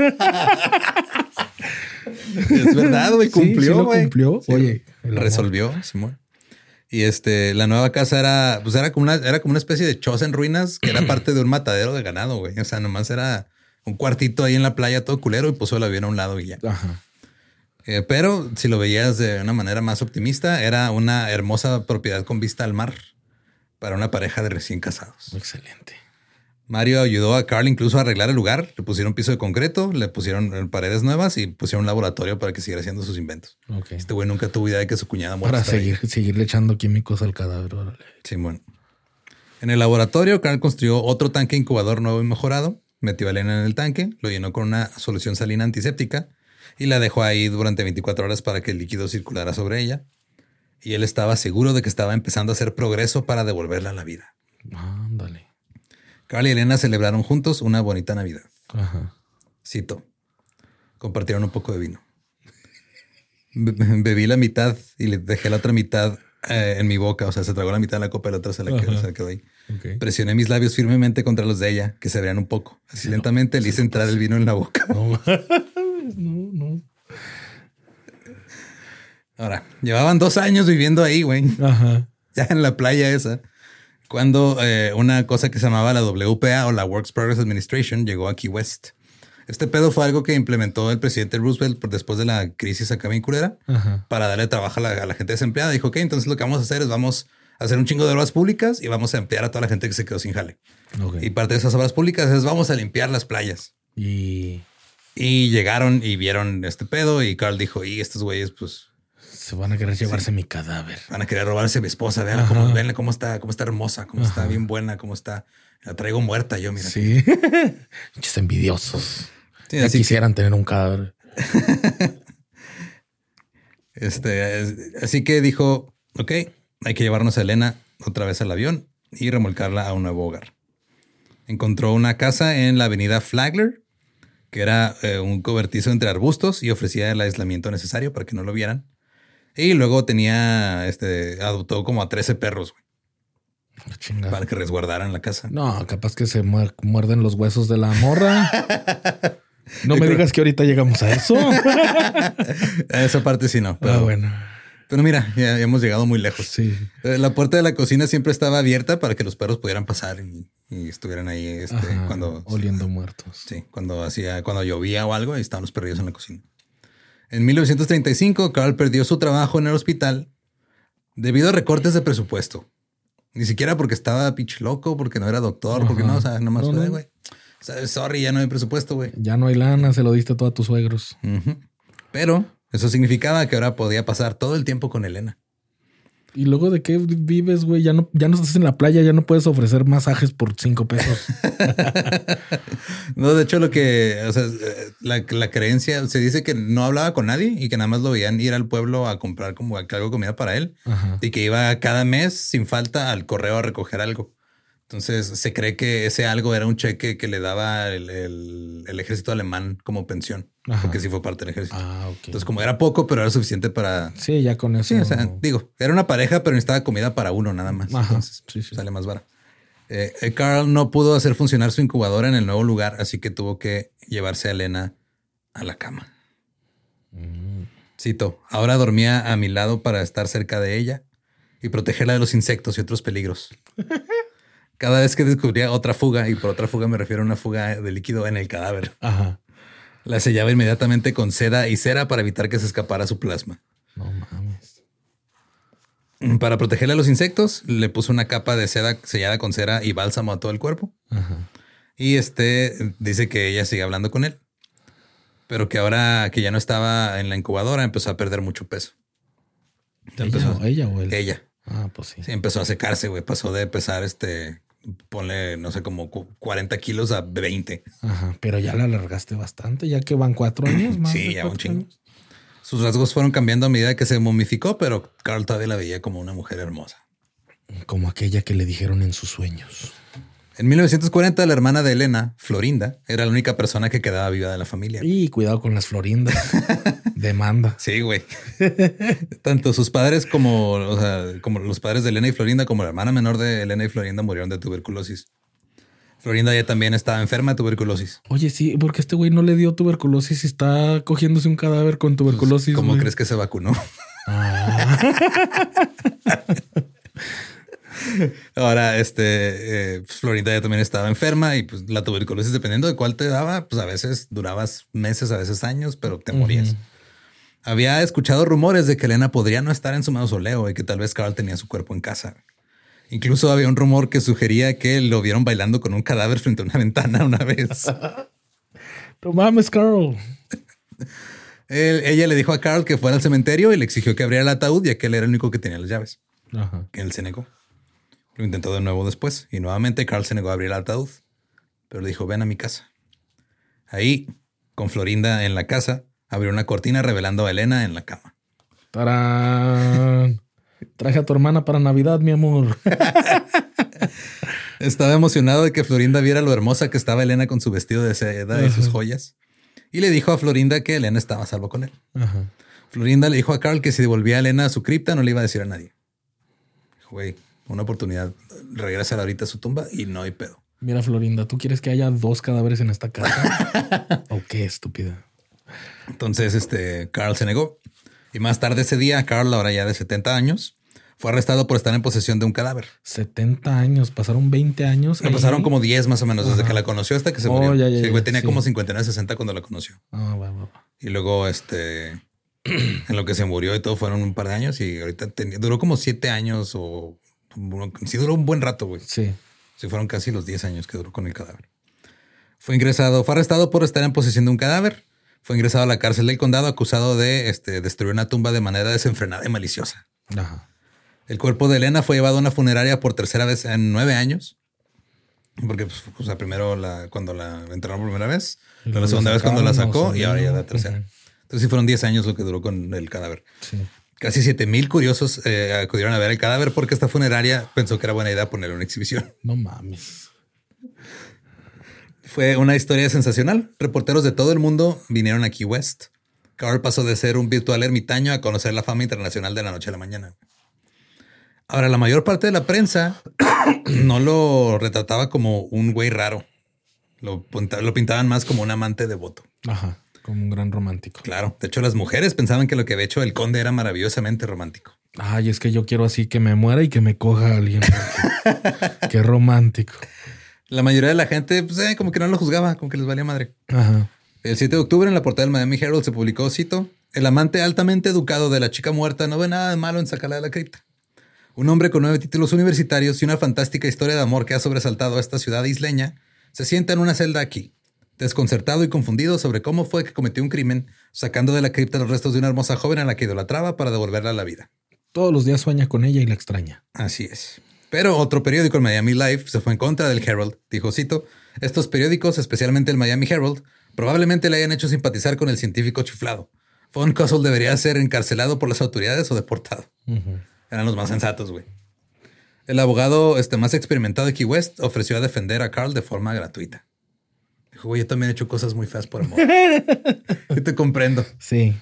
S2: Es verdad, güey. Cumplió,
S3: sí, sí lo
S2: güey.
S3: cumplió.
S2: Sí,
S3: Oye,
S2: resolvió, Simón. Y este, la nueva casa era, pues era como una, era como una especie de choza en ruinas que era parte de un matadero de ganado, güey. O sea, nomás era un cuartito ahí en la playa todo culero y puso el avión a un lado y ya.
S3: Ajá.
S2: Eh, pero si lo veías de una manera más optimista, era una hermosa propiedad con vista al mar para una pareja de recién casados.
S3: Excelente.
S2: Mario ayudó a Carl incluso a arreglar el lugar. Le pusieron piso de concreto, le pusieron paredes nuevas y pusieron un laboratorio para que siguiera haciendo sus inventos.
S3: Okay.
S2: Este güey nunca tuvo idea de que su cuñada muerta.
S3: Para seguir, seguirle echando químicos al cadáver. Órale.
S2: Sí, bueno. En el laboratorio, Carl construyó otro tanque incubador nuevo y mejorado. Metió a Elena en el tanque, lo llenó con una solución salina antiséptica y la dejó ahí durante veinticuatro horas para que el líquido circulara sobre ella. Y él estaba seguro de que estaba empezando a hacer progreso para devolverla a la vida.
S3: Ándale.
S2: Carl y Elena celebraron juntos una bonita Navidad.
S3: Ajá.
S2: Cito. Compartieron un poco de vino. Be- bebí la mitad y le dejé la otra mitad eh, en mi boca. O sea, se tragó la mitad de la copa y la otra se la quedó, se la quedó ahí.
S3: Okay.
S2: Presioné mis labios firmemente contra los de ella, que se abrían un poco. Así no, lentamente le hice entrar el vino en la boca.
S3: No, no, no.
S2: Ahora, llevaban dos años viviendo ahí, güey.
S3: Ajá.
S2: Ya en la playa esa. Cuando eh, una cosa que se llamaba la W P A o la Works Progress Administration llegó a Key West. Este pedo fue algo que implementó el presidente Roosevelt por después de la crisis acá bien culera. Ajá. Para darle trabajo a la, a la gente desempleada. Dijo, ok, entonces lo que vamos a hacer es vamos a hacer un chingo de obras públicas y vamos a emplear a toda la gente que se quedó sin jale. Okay. Y parte de esas obras públicas es vamos a limpiar las playas.
S3: Y...
S2: Y llegaron y vieron este pedo y Carl dijo, y estos güeyes pues...
S3: Se van a querer llevarse sí. mi cadáver.
S2: Van a querer robarse a mi esposa. Veanla cómo, veanla cómo está, cómo está hermosa, cómo Ajá. está bien buena, cómo está. La traigo muerta yo, mira.
S3: Sí. Muchos envidiosos. Sí, ya quisieran que... tener un cadáver.
S2: este, así que dijo, ok, hay que llevarnos a Elena otra vez al avión y remolcarla a un nuevo hogar. Encontró una casa en la avenida Flagler, que era eh, un cobertizo entre arbustos y ofrecía el aislamiento necesario para que no lo vieran. Y luego tenía, este, adoptó como a trece perros, güey. Chingada. Para que resguardaran la casa.
S3: No, capaz que se muer muerden los huesos de la morra. No me digas que ahorita llegamos a eso.
S2: A esa parte sí no. Pero,
S3: ah, bueno.
S2: Pero mira, ya, ya hemos llegado muy lejos.
S3: Sí.
S2: La puerta de la cocina siempre estaba abierta para que los perros pudieran pasar y, y estuvieran ahí este,
S3: Ajá,
S2: cuando...
S3: oliendo muertos.
S2: Sí, cuando hacía, cuando llovía o algo, ahí estaban los perrillos en la cocina. En mil novecientos treinta y cinco, Carl perdió su trabajo en el hospital debido a recortes de presupuesto. Ni siquiera porque estaba pinche loco, porque no era doctor, Ajá. porque no, o sea, nomás no, fue, güey. O sea, sorry, ya no hay presupuesto, güey.
S3: Ya no hay lana, se lo diste todo a tus suegros.
S2: Uh-huh. Pero eso significaba que ahora podía pasar todo el tiempo con Elena.
S3: ¿Y luego de qué vives, güey? Ya no, ya no estás en la playa, ya no puedes ofrecer masajes por cinco pesos.
S2: No, de hecho, lo que, o sea, la, la creencia, se dice que no hablaba con nadie y que nada más lo veían ir al pueblo a comprar como algo de comida para él. Ajá. Y que iba cada mes sin falta al correo a recoger algo. Entonces se cree que ese algo era un cheque que le daba el, el, el ejército alemán como pensión. Ajá. Porque sí fue parte del ejército.
S3: Ah, okay.
S2: Entonces, como era poco, pero era suficiente para...
S3: Sí, ya con eso.
S2: Sí, o sea, digo, era una pareja, pero necesitaba comida para uno nada más.
S3: Ajá.
S2: Entonces
S3: sí, sí.
S2: sale más barato. Eh, Carl no pudo hacer funcionar su incubadora en el nuevo lugar, así que tuvo que llevarse a Elena a la cama. Mm. Cito, ahora dormía a mi lado para estar cerca de ella y protegerla de los insectos y otros peligros. Cada vez que descubría otra fuga, y por otra fuga me refiero a una fuga de líquido en el cadáver,
S3: Ajá.
S2: la sellaba inmediatamente con seda y cera para evitar que se escapara su plasma.
S3: No mames.
S2: Para protegerle a los insectos, le puso una capa de seda sellada con cera y bálsamo a todo el cuerpo. Ajá. Y este dice que ella sigue hablando con él, pero que ahora que ya no estaba en la incubadora empezó a perder mucho peso.
S3: ¿Ella,
S2: empezó,
S3: o ella o él?
S2: Ella.
S3: Ah, pues sí.
S2: Sí, empezó a secarse, güey. Pasó de pesar este... Ponle, no sé, como cuarenta kilos a veinte.
S3: Ajá, pero ya la alargaste bastante, ya que van cuatro años más.
S2: Sí, ya un chingo. Sus rasgos fueron cambiando a medida que se momificó, pero Carl todavía la veía como una mujer hermosa.
S3: Como aquella que le dijeron en sus sueños.
S2: En mil novecientos cuarenta, la hermana de Elena, Florinda, era la única persona que quedaba viva de la familia.
S3: Y cuidado con las Florindas. Demanda.
S2: Sí, güey. Tanto sus padres como, o sea, como los padres de Elena y Florinda, como la hermana menor de Elena y Florinda murieron de tuberculosis. Florinda ya también estaba enferma de tuberculosis.
S3: Oye, sí, porque este güey no le dio tuberculosis y está cogiéndose un cadáver con tuberculosis.
S2: Pues, ¿cómo
S3: güey?
S2: crees que se vacunó?
S3: Ah.
S2: Ahora, este, eh, pues Florinda ya también estaba enferma y pues la tuberculosis, dependiendo de cuál te daba, pues a veces durabas meses, a veces años, pero te morías. Uh-huh. Había escuchado rumores de que Elena podría no estar en su mausoleo y que tal vez Carl tenía su cuerpo en casa. Incluso había un rumor que sugería que lo vieron bailando con un cadáver frente a una ventana una vez.
S3: No mames, Carl.
S2: Él, ella le dijo a Carl que fuera al cementerio y le exigió que abriera el ataúd, ya que él era el único que tenía las llaves.
S3: Ajá.
S2: Él se negó. Lo intentó de nuevo después y nuevamente Carl se negó a abrir el ataúd, pero le dijo, ven a mi casa. Ahí, con Florinda en la casa, abrió una cortina revelando a Elena en la cama.
S3: ¡Tarán! Traje a tu hermana para Navidad, mi amor.
S2: Estaba emocionado de que Florinda viera lo hermosa que estaba Elena con su vestido de seda y Ajá. sus joyas. Y le dijo a Florinda que Elena estaba a salvo con él.
S3: Ajá.
S2: Florinda le dijo a Carl que si devolvía a Elena a su cripta no le iba a decir a nadie. Güey, una oportunidad. Regresa ahorita a su tumba y no hay pedo.
S3: Mira, Florinda, ¿tú quieres que haya dos cadáveres en esta casa? ¿O qué estúpida?
S2: Entonces, este, Carl se negó. Y más tarde ese día, Carl, ahora ya de setenta años, fue arrestado por estar en posesión de un cadáver.
S3: setenta años, pasaron veinte años.
S2: No, pasaron como diez más o menos, desde Ajá. que la conoció hasta que se
S3: Oh,
S2: murió.
S3: ya, ya,
S2: sí, güey,
S3: ya,
S2: tenía
S3: sí.
S2: como cincuenta y nueve, sesenta cuando la conoció.
S3: Ah, va, va, va.
S2: Y luego, este, en lo que se murió y todo fueron un par de años y ahorita tenía, duró como siete años o sí duró un buen rato, güey.
S3: Sí.
S2: Sí, fueron casi los diez años que duró con el cadáver. Fue ingresado, fue arrestado por estar en posesión de un cadáver. Fue ingresado a la cárcel del condado acusado de este, destruir una tumba de manera desenfrenada y maliciosa.
S3: Ajá.
S2: El cuerpo de Elena fue llevado a una funeraria por tercera vez en nueve años. Porque, pues, o sea, primero la, cuando la enterraron por primera vez, la, la segunda vez cuando la sacó y ahora ya la tercera. Uh-huh. Entonces sí fueron diez años lo que duró con el cadáver.
S3: Sí.
S2: Casi siete mil curiosos eh, acudieron a ver el cadáver porque esta funeraria pensó que era buena idea ponerle una exhibición.
S3: No mames.
S2: Fue una historia sensacional. Reporteros de todo el mundo vinieron a Key West. Carl pasó de ser un virtual ermitaño a conocer la fama internacional de la noche a la mañana. Ahora, la mayor parte de la prensa no lo retrataba como un güey raro. Lo, lo pintaban más como un amante devoto.
S3: Ajá, como un gran romántico.
S2: Claro. De hecho, las mujeres pensaban que lo que había hecho el conde era maravillosamente romántico.
S3: Ay, es que yo quiero así que me muera y que me coja a alguien. Qué romántico.
S2: La mayoría de la gente, pues, eh, como que no lo juzgaba, como que les valía madre.
S3: Ajá.
S2: El siete de octubre en la portada del Miami Herald se publicó, cito, el amante altamente educado de la chica muerta no ve nada de malo en sacarla de la cripta. Un hombre con nueve títulos universitarios y una fantástica historia de amor que ha sobresaltado a esta ciudad isleña se sienta en una celda aquí, desconcertado y confundido sobre cómo fue que cometió un crimen, sacando de la cripta los restos de una hermosa joven a la que idolatraba para devolverla a la vida.
S3: Todos los días sueña con ella y la extraña.
S2: Así es. Pero otro periódico, el Miami Life, se fue en contra del Herald. Dijo, cito, estos periódicos, especialmente el Miami Herald, probablemente le hayan hecho simpatizar con el científico chiflado. Von Cosel debería ser encarcelado por las autoridades o deportado. Uh-huh. Eran los más sensatos, güey. El abogado este, más experimentado de Key West ofreció a defender a Carl de forma gratuita. Dijo, güey, yo también he hecho cosas muy feas por amor. Yo te comprendo.
S3: Sí.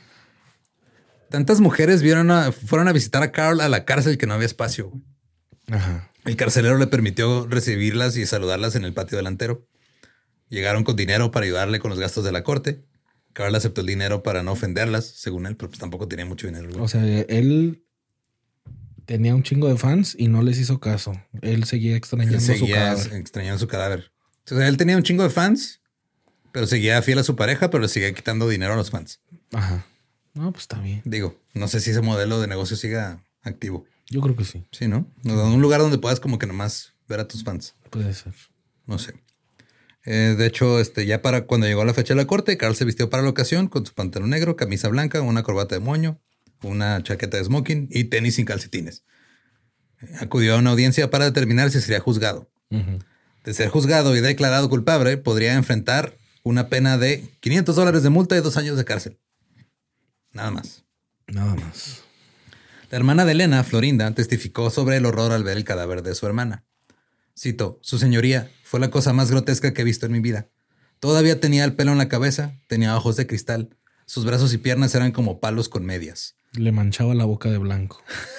S2: Tantas mujeres vieron a, fueron a visitar a Carl a la cárcel que no había espacio, güey.
S3: Ajá.
S2: El carcelero le permitió recibirlas y saludarlas en el patio delantero. Llegaron con dinero para ayudarle con los gastos de la corte. Carl aceptó el dinero para no ofenderlas, según él, pero pues tampoco tenía mucho dinero. Güey.
S3: O sea, él tenía un chingo de fans y no les hizo caso. Él seguía extrañando él seguía su cadáver.
S2: extrañando su cadáver. O sea, él tenía un chingo de fans, pero seguía fiel a su pareja, pero le seguía quitando dinero a los fans.
S3: Ajá. No, pues está bien.
S2: Digo, no sé si ese modelo de negocio siga activo.
S3: Yo creo que sí.
S2: Sí, ¿no? En un lugar donde puedas como que nomás ver a tus fans.
S3: Puede ser.
S2: No sé. Eh, de hecho, este, ya para cuando llegó la fecha de la corte, Carl se vistió para la ocasión con su pantalón negro, camisa blanca, una corbata de moño, una chaqueta de smoking y tenis sin calcetines. Acudió a una audiencia para determinar si sería juzgado. Uh-huh. De ser juzgado y declarado culpable, podría enfrentar una pena de quinientos dólares de multa y dos años de cárcel. Nada más.
S3: Nada más.
S2: La hermana de Elena, Florinda, testificó sobre el horror al ver el cadáver de su hermana. Cito, su señoría, fue la cosa más grotesca que he visto en mi vida. Todavía tenía el pelo en la cabeza, tenía ojos de cristal, sus brazos y piernas eran como palos con medias.
S3: Le manchaba la boca de blanco.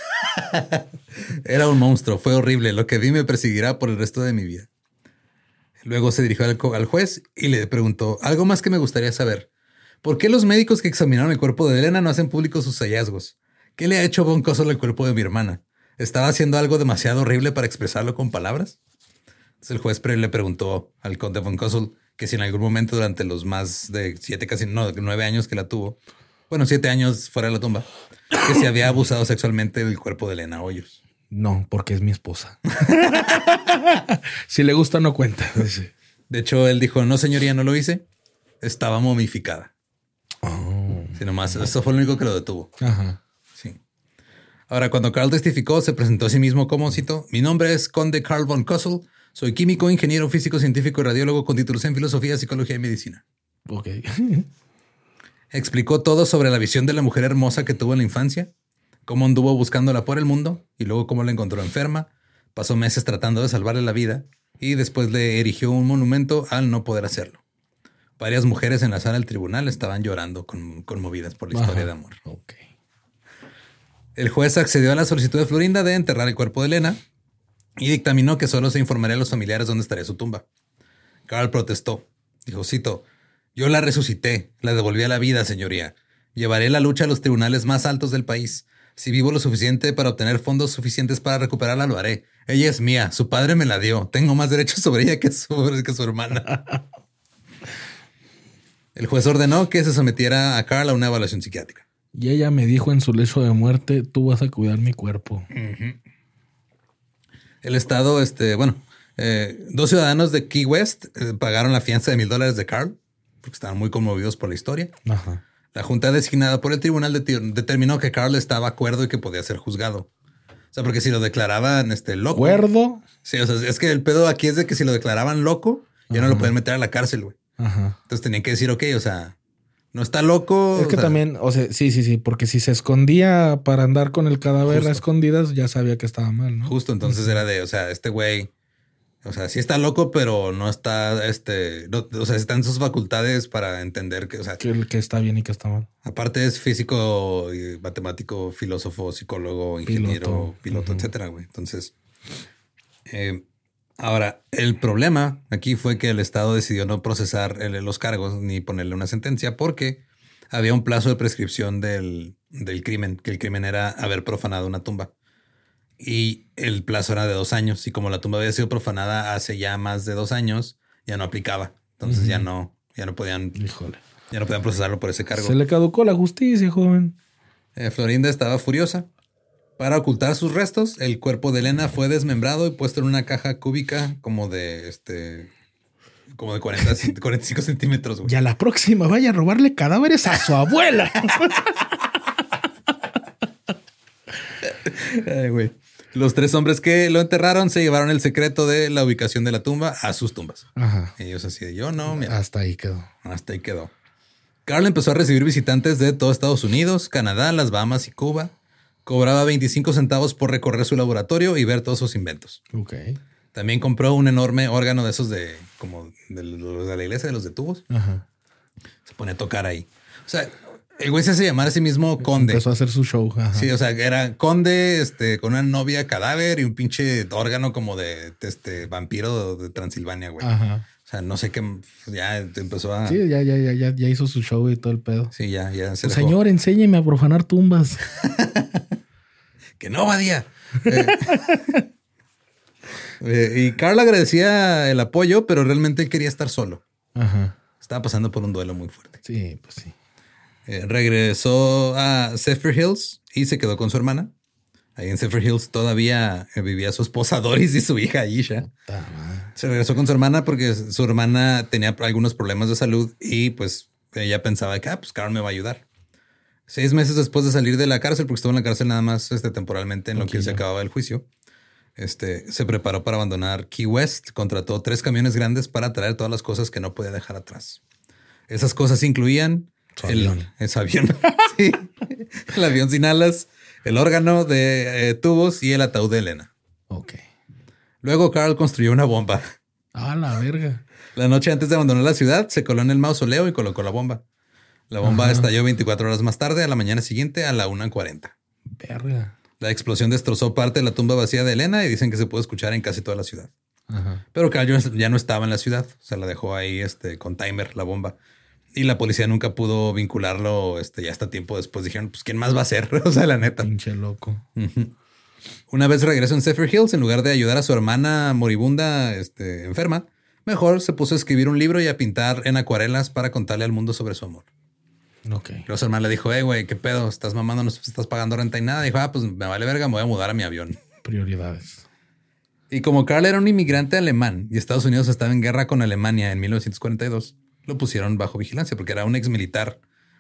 S2: Era un monstruo, fue horrible, lo que vi me perseguirá por el resto de mi vida. Luego se dirigió al, al juez y le preguntó, algo más que me gustaría saber. ¿Por qué los médicos que examinaron el cuerpo de Elena no hacen públicos sus hallazgos? ¿Qué le ha hecho Von Cosel al cuerpo de mi hermana? ¿Estaba haciendo algo demasiado horrible para expresarlo con palabras? Entonces el juez le preguntó al conde Von Cosel que si en algún momento durante los más de siete, casi no, nueve años que la tuvo, bueno, siete años fuera de la tumba, que se había abusado sexualmente del cuerpo de Elena Hoyos.
S3: No, porque es mi esposa. Si le gusta, no cuenta.
S2: De hecho, él dijo, no, señoría, no lo hice. Estaba momificada.
S3: Oh.
S2: Sí, nomás, eso fue lo único que lo detuvo.
S3: Ajá.
S2: Sí. Ahora, cuando Carl testificó, se presentó a sí mismo como, cito, mi nombre es Conde Carl Von Cosel. Soy químico, ingeniero, físico, científico y radiólogo con títulos en filosofía, psicología y medicina.
S3: Ok.
S2: Explicó todo sobre la visión de la mujer hermosa que tuvo en la infancia, cómo anduvo buscándola por el mundo y luego cómo la encontró enferma. Pasó meses tratando de salvarle la vida y después le erigió un monumento al no poder hacerlo. Varias mujeres en la sala del tribunal estaban llorando con, conmovidas por la historia Ajá. de amor.
S3: Ok.
S2: El juez accedió a la solicitud de Florinda de enterrar el cuerpo de Elena y dictaminó que solo se informaría a los familiares dónde estaría su tumba. Carl protestó. Dijo, cito, yo la resucité, la devolví a la vida, señoría. Llevaré la lucha a los tribunales más altos del país. Si vivo lo suficiente para obtener fondos suficientes para recuperarla, lo haré. Ella es mía, su padre me la dio. Tengo más derechos sobre ella que su, que su hermana. El juez ordenó que se sometiera a Carl a una evaluación psiquiátrica.
S3: Y ella me dijo en su lecho de muerte, tú vas a cuidar mi cuerpo.
S2: Uh-huh. El estado, este, bueno, eh, dos ciudadanos de Key West eh, pagaron la fianza de mil dólares de Carl porque estaban muy conmovidos por la historia.
S3: Ajá.
S2: La junta designada por el tribunal de- determinó que Carl estaba acuerdo y que podía ser juzgado. O sea, porque si lo declaraban este, loco.
S3: ¿Acuerdo?
S2: Sí, o sea, es que el pedo aquí es de que si lo declaraban loco, ya
S3: Ajá.
S2: no lo pueden meter a la cárcel, güey.
S3: Ajá.
S2: Entonces tenían que decir, ok, o sea, no está loco.
S3: Es que
S2: o sea,
S3: también, o sea, sí, sí, sí, porque si se escondía para andar con el cadáver
S2: Justo.
S3: a escondidas, ya sabía que estaba mal, ¿no?
S2: Justo, entonces era de, o sea, este güey, o sea, sí está loco, pero no está, este, no, o sea, está en sus facultades para entender que, o sea,
S3: Que, que está bien y que está mal.
S2: aparte es físico, y matemático, filósofo, psicólogo, ingeniero, piloto,
S3: Piloto. Ujú.
S2: etcétera, güey. Entonces, eh, ahora, el problema aquí fue que el Estado decidió no procesar el- los cargos ni ponerle una sentencia porque había un plazo de prescripción del, del crimen, que el crimen era haber profanado una tumba. Y el plazo era de dos años. Y como la tumba había sido profanada hace ya más de dos años, ya no aplicaba. Entonces
S3: Ujú.
S2: ya no, ya no podían,
S3: Híjole.
S2: ya no podían procesarlo por ese cargo.
S3: Se le caducó la justicia, joven.
S2: Eh, Florinda estaba furiosa. Para ocultar sus restos, el cuerpo de Elena fue desmembrado y puesto en una caja cúbica como de este, como de cuarenta, cuarenta y cinco centímetros. Güey.
S3: Y a la próxima vaya a robarle cadáveres a su abuela.
S2: Ay, güey. Los tres hombres que lo enterraron se llevaron el secreto de la ubicación de la tumba a sus tumbas.
S3: Ajá.
S2: Ellos así de yo no, mira,
S3: Hasta ahí quedó.
S2: hasta ahí quedó. Carl empezó a recibir visitantes de todo Estados Unidos, Canadá, las Bahamas y Cuba. Cobraba veinticinco centavos por recorrer su laboratorio y ver todos sus inventos.
S3: Ok.
S2: También compró un enorme órgano de esos de como de los de la iglesia, de los de tubos.
S3: Ajá.
S2: Se pone a tocar ahí. O sea, el güey se hace llamar a sí mismo Conde.
S3: Empezó a hacer su show. Ajá.
S2: Sí, o sea, era Conde, este, con una novia cadáver y un pinche órgano como de, de este vampiro de Transilvania, güey.
S3: Ajá.
S2: O sea, no sé qué, ya empezó a.
S3: Sí, ya, ya, ya, ya, ya hizo su show y todo el pedo.
S2: Sí, ya, ya se dejó.
S3: Señor, enséñeme a profanar tumbas.
S2: Que no, Badía. Eh, eh, y Carl agradecía el apoyo, pero realmente él quería estar solo.
S3: Ajá.
S2: Estaba pasando por un duelo muy fuerte.
S3: Sí, pues sí.
S2: Eh, regresó a Zephyr Hills y se quedó con su hermana. Ahí en Zephyr Hills todavía eh, vivía su esposa Doris y su hija Aisha.
S3: Puta madre.
S2: Se regresó con su hermana porque su hermana tenía algunos problemas de salud y pues ella pensaba que ah, pues Carl me va a ayudar. Seis meses después de salir de la cárcel, porque estuvo en la cárcel nada más este, temporalmente en lo que se acababa el juicio, este, se preparó para abandonar Key West. Contrató tres camiones grandes para traer todas las cosas que no podía dejar atrás. Esas cosas incluían
S3: Su
S2: el
S3: avión.
S2: ese avión, sí, el avión sin alas, el órgano de eh, tubos y el ataúd de Elena.
S3: Ok.
S2: Luego Carl construyó una bomba.
S3: Ah, la verga.
S2: La noche antes de abandonar la ciudad, se coló en el mausoleo y colocó la bomba. La bomba
S3: Ajá.
S2: estalló veinticuatro horas más tarde, a la mañana siguiente, a la una cuarenta.
S3: Verga.
S2: La explosión destrozó parte de la tumba vacía de Elena y dicen que se puede escuchar en casi toda la ciudad.
S3: Ajá.
S2: Pero Carl ya no estaba en la ciudad. Se la dejó ahí este, con timer, la bomba. Y la policía nunca pudo vincularlo este, ya hasta tiempo después. Dijeron, pues, ¿quién más va a ser? O sea, la neta.
S3: Pinche loco.
S2: Ujú. Una vez regresó en Zephyr Hills, en lugar de ayudar a su hermana moribunda este, enferma, mejor se puso a escribir un libro y a pintar en acuarelas para contarle al mundo sobre su amor.
S3: Ok.
S2: Luego su hermana le dijo, hey, güey, ¿qué pedo? ¿Estás mamando? ¿No estás pagando renta y nada? Dijo, ah, pues me vale verga, me voy a mudar a mi avión.
S3: Prioridades.
S2: Y como Carl era un inmigrante alemán y Estados Unidos estaba en guerra con Alemania en mil novecientos cuarenta y dos, lo pusieron bajo vigilancia porque era un ex militar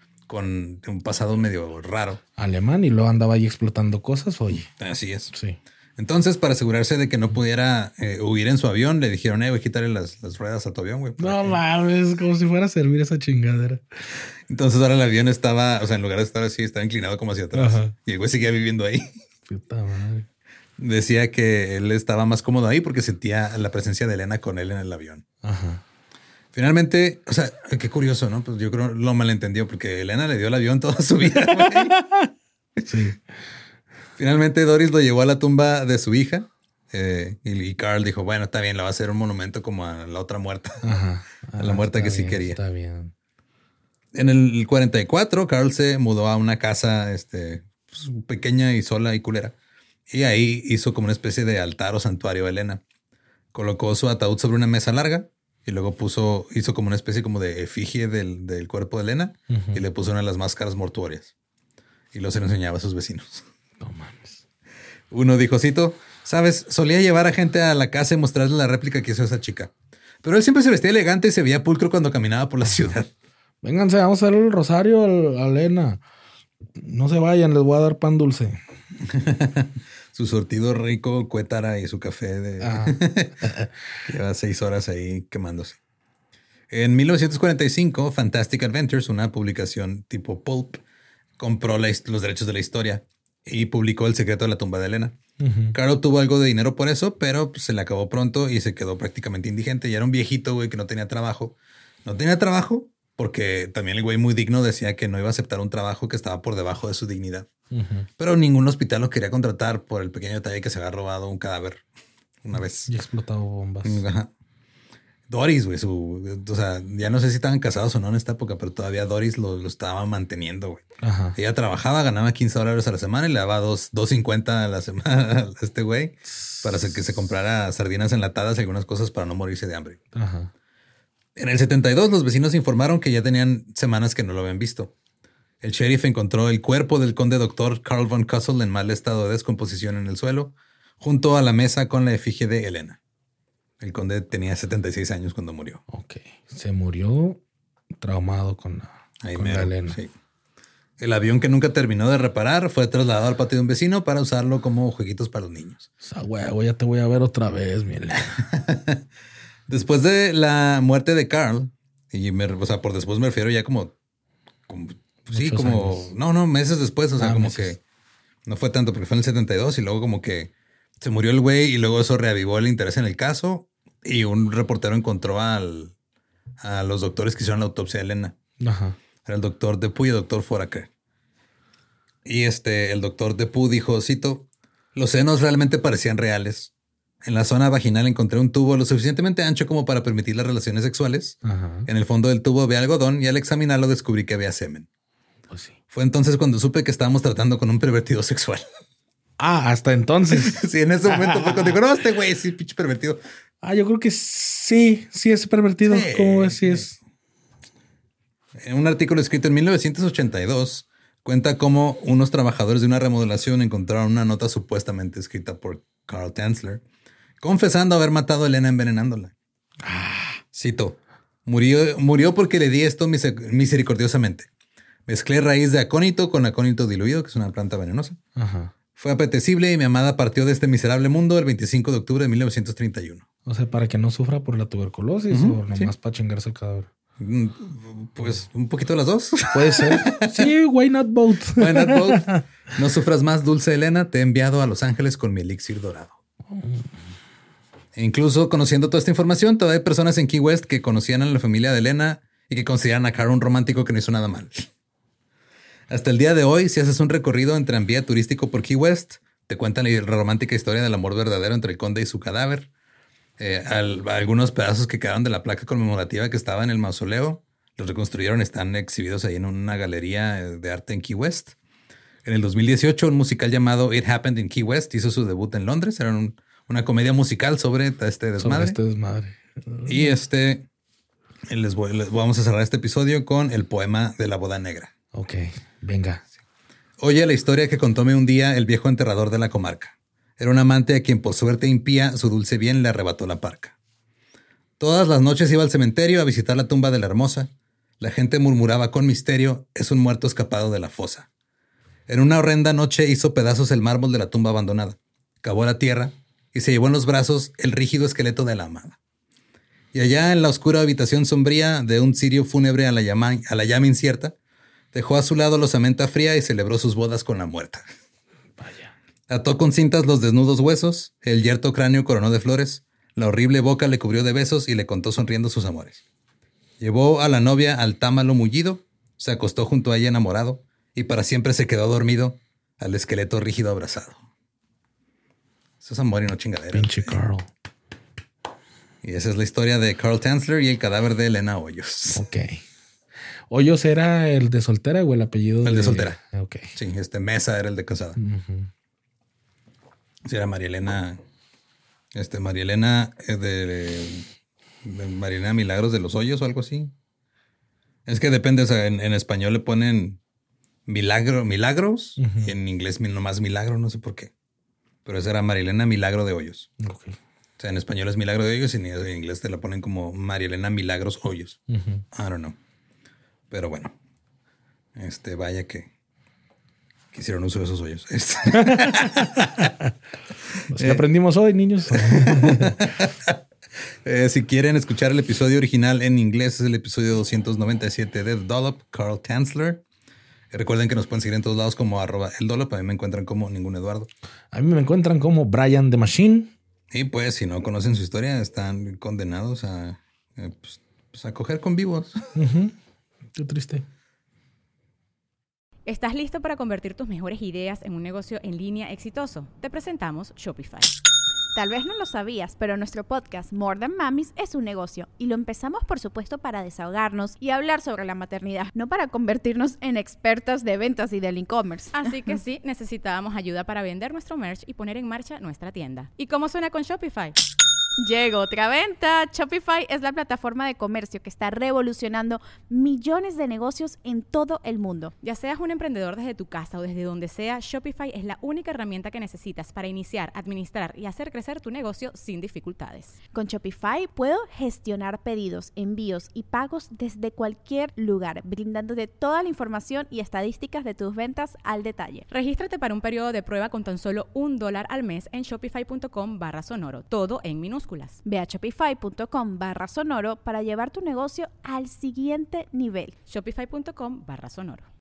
S2: con un pasado medio raro.
S3: Alemán y luego andaba ahí explotando cosas, oye.
S2: Así es.
S3: Sí.
S2: Entonces, para asegurarse de que no pudiera eh, huir en su avión, le dijeron, eh, güey, quítale las, las ruedas a tu avión, güey.
S3: No mames, como si fuera a servir esa chingadera.
S2: Entonces ahora el avión estaba, o sea, en lugar de estar así, estaba inclinado como hacia atrás.
S3: Ajá.
S2: Y el güey seguía viviendo ahí.
S3: Puta madre.
S2: Decía que él estaba más cómodo ahí porque sentía la presencia de Elena con él en el avión.
S3: Ajá.
S2: Finalmente, o sea, qué curioso, ¿no? Pues yo creo lo malentendió porque Elena le dio el avión toda su vida, güey.
S3: Sí.
S2: Finalmente Doris lo llevó a la tumba de su hija eh, y, y Carl dijo, bueno, está bien, le va a hacer un monumento como a la otra muerta.
S3: Ajá.
S2: A la muerta
S3: Ah,
S2: que sí
S3: bien,
S2: quería.
S3: Está bien.
S2: En el cuarenta y cuatro, Carl se mudó a una casa este, pues, pequeña y sola y culera. Y ahí hizo como una especie de altar o santuario a Elena. Colocó su ataúd sobre una mesa larga y luego puso, hizo como una especie como de efigie del, del cuerpo de Elena uh-huh. y le puso una de las máscaras mortuorias. Y luego se lo enseñaba a sus vecinos.
S3: No mames.
S2: Uno dijo, cito, sabes, solía llevar a gente a la casa y mostrarle la réplica que hizo esa chica. Pero él siempre se vestía elegante y se veía pulcro cuando caminaba por la ciudad.
S3: Vénganse, vamos a hacer el rosario a Elena. No se vayan, les voy a dar pan dulce.
S2: Su surtido rico, cuétara y su café de... Lleva seis horas ahí quemándose. En mil novecientos cuarenta y cinco, Fantastic Adventures, una publicación tipo pulp, compró la, los derechos de la historia y publicó El secreto de la tumba de Elena. Uh-huh. Carl tuvo algo de dinero por eso, pero pues, se le acabó pronto y se quedó prácticamente indigente. Y era un viejito, güey, que no tenía trabajo. No tenía trabajo porque también el güey muy digno decía que no iba a aceptar un trabajo que estaba por debajo de su dignidad. Uh-huh. Pero ningún hospital lo quería contratar por el pequeño detalle que se había robado un cadáver una vez.
S3: Y explotado bombas.
S2: Ajá. Doris, güey, su, o sea, ya no sé si estaban casados o no en esta época, pero todavía Doris lo, lo estaba manteniendo, güey. Ajá. Ella trabajaba, ganaba quince dólares a la semana y le daba dos cincuenta a la semana a este güey para que se comprara sardinas enlatadas y algunas cosas para no morirse de hambre. Ajá. En el setenta y dos, los vecinos informaron que ya tenían semanas que no lo habían visto. El sheriff encontró el cuerpo del conde doctor Carl von Cosel en mal estado de descomposición en el suelo, junto a la mesa con la efigie de Elena. El conde tenía setenta y seis años cuando murió.
S3: Ok. Se murió traumado con la,
S2: Ahí
S3: con
S2: mero,
S3: la Elena.
S2: Sí. El avión que nunca terminó de reparar fue trasladado al patio de un vecino para usarlo como jueguitos para los niños.
S3: O sea, huevo, ya te voy a ver otra vez, mi Elena.
S2: Después de la muerte de Carl, y me, o sea, por después me refiero ya como, como sí, como, años. no, no, meses después, o sea, ah, como meses. que no fue tanto porque fue en el setenta y dos y luego como que se murió el güey y luego eso reavivó el interés en el caso y un reportero encontró al, a los doctores que hicieron la autopsia de Elena. Ajá. Era el doctor Depu y el doctor Foraker. Y este, el doctor Depu dijo, cito, los senos realmente parecían reales. En la zona vaginal encontré un tubo lo suficientemente ancho como para permitir las relaciones sexuales. Ajá. En el fondo del tubo había algodón y al examinarlo descubrí que había semen.
S3: Pues sí.
S2: Fue entonces cuando supe que estábamos tratando con un pervertido sexual.
S3: Ah, hasta entonces.
S2: Sí, en ese momento fue cuando digo, no, este güey sí, pinche pervertido.
S3: Ah, yo creo que sí, sí es pervertido. Sí, ¿cómo ves? Sí es.
S2: En un artículo escrito en mil novecientos ochenta y dos cuenta cómo unos trabajadores de una remodelación encontraron una nota supuestamente escrita por Carl Tanzler confesando haber matado a Elena envenenándola. Ah. Cito, murió, murió porque le di esto misericordiosamente. Mezclé raíz de acónito con acónito diluido, que es una planta venenosa. Ajá. Fue apetecible y mi amada partió de este miserable mundo el veinticinco de octubre de mil novecientos treinta y uno.
S3: O sea, para que no sufra por la tuberculosis uh-huh, o nomás sí. para chingarse el cadáver.
S2: Pues un poquito de las dos.
S3: Puede ser. Sí, why not both?
S2: Why not both? No sufras más, dulce Elena. Te he enviado a Los Ángeles con mi elixir dorado. Oh. E incluso conociendo toda esta información, todavía hay personas en Key West que conocían a la familia de Elena y que consideran a Carl un romántico que no hizo nada mal. Hasta el día de hoy, si haces un recorrido en tranvía turístico por Key West, te cuentan la romántica historia del amor verdadero entre el conde y su cadáver. Eh, al, algunos pedazos que quedaron de la placa conmemorativa que estaba en el mausoleo los reconstruyeron, están exhibidos ahí en una galería de arte en Key West. En el dos mil dieciocho, un musical llamado It Happened in Key West hizo su debut en Londres. Era un, una comedia musical sobre este desmadre.
S3: Sobre este desmadre.
S2: Y este les, voy, les vamos a cerrar este episodio con el poema de la boda negra.
S3: Ok, venga.
S2: Oye la historia que contóme un día el viejo enterrador de la comarca. Era un amante a quien por suerte impía su dulce bien le arrebató la parca. Todas las noches iba al cementerio a visitar la tumba de la hermosa. La gente murmuraba con misterio, es un muerto escapado de la fosa. En una horrenda noche hizo pedazos el mármol de la tumba abandonada. Cavó la tierra y se llevó en los brazos el rígido esqueleto de la amada. Y allá en la oscura habitación sombría de un cirio fúnebre a la llama, a la llama incierta, dejó a su lado la osamenta fría y celebró sus bodas con la muerta.
S3: Vaya.
S2: Ató con cintas los desnudos huesos, el yerto cráneo coronó de flores, la horrible boca le cubrió de besos y le contó sonriendo sus amores. Llevó a la novia al támalo mullido, se acostó junto a ella enamorado y para siempre se quedó dormido al esqueleto rígido abrazado. Eso es amor y no chingadera.
S3: Pinche Carl.
S2: Y esa es la historia de Carl Tanzler y el cadáver de Elena Hoyos.
S3: Ok. ¿Hoyos era el de soltera o el apellido?
S2: El de,
S3: de
S2: soltera.
S3: Ok.
S2: Sí, este Mesa era el de casada.
S3: Uh-huh.
S2: Sí, era María Elena. Este, María Elena eh, de, de, de María Elena Milagros de los Hoyos o algo así. Es que depende, o sea, en, en español le ponen Milagro, Milagros, uh-huh. y en inglés nomás Milagro, no sé por qué. Pero esa era María Elena Milagro de Hoyos.
S3: Ok.
S2: O sea, en español es Milagro de Hoyos y en inglés te la ponen como María Elena Milagros Hoyos.
S3: Uh-huh.
S2: I don't know. Pero bueno, este, vaya que, que hicieron uso de esos hoyos. Este.
S3: Pues que aprendimos hoy, niños.
S2: eh, si quieren escuchar el episodio original en inglés, es el episodio doscientos noventa y siete de The Dollop, Carl Tanzler. Eh, recuerden que nos pueden seguir en todos lados como arroba el Dollop. A mí me encuentran como ningún Eduardo.
S3: A mí me encuentran como Brian the Machine.
S2: Y pues, si no conocen su historia, están condenados a, eh, pues, pues a coger con vivos.
S3: Uh-huh. Qué triste.
S4: ¿Estás listo para convertir tus mejores ideas en un negocio en línea exitoso? Te presentamos Shopify.
S5: Tal vez no lo sabías, pero nuestro podcast More Than Mamis es un negocio y lo empezamos por supuesto para desahogarnos y hablar sobre la maternidad, no para convertirnos en expertas de ventas y del e-commerce.
S4: Así que sí, necesitábamos ayuda para vender nuestro merch y poner en marcha nuestra tienda. ¿Y cómo suena con Shopify?
S5: Llegó otra venta. Shopify es la plataforma de comercio que está revolucionando millones de negocios en todo el mundo.
S4: Ya seas un emprendedor desde tu casa o desde donde sea, Shopify es la única herramienta que necesitas para iniciar, administrar y hacer crecer tu negocio sin dificultades.
S5: Con Shopify puedo gestionar pedidos, envíos y pagos desde cualquier lugar, brindándote toda la información y estadísticas de tus ventas al detalle.
S4: Regístrate para un periodo de prueba con tan solo un dólar al mes en shopify.com barra sonoro, todo en minúsculas.
S5: Ve a shopify.com barra sonoro para llevar tu negocio al siguiente nivel.
S4: Shopify.com barra sonoro.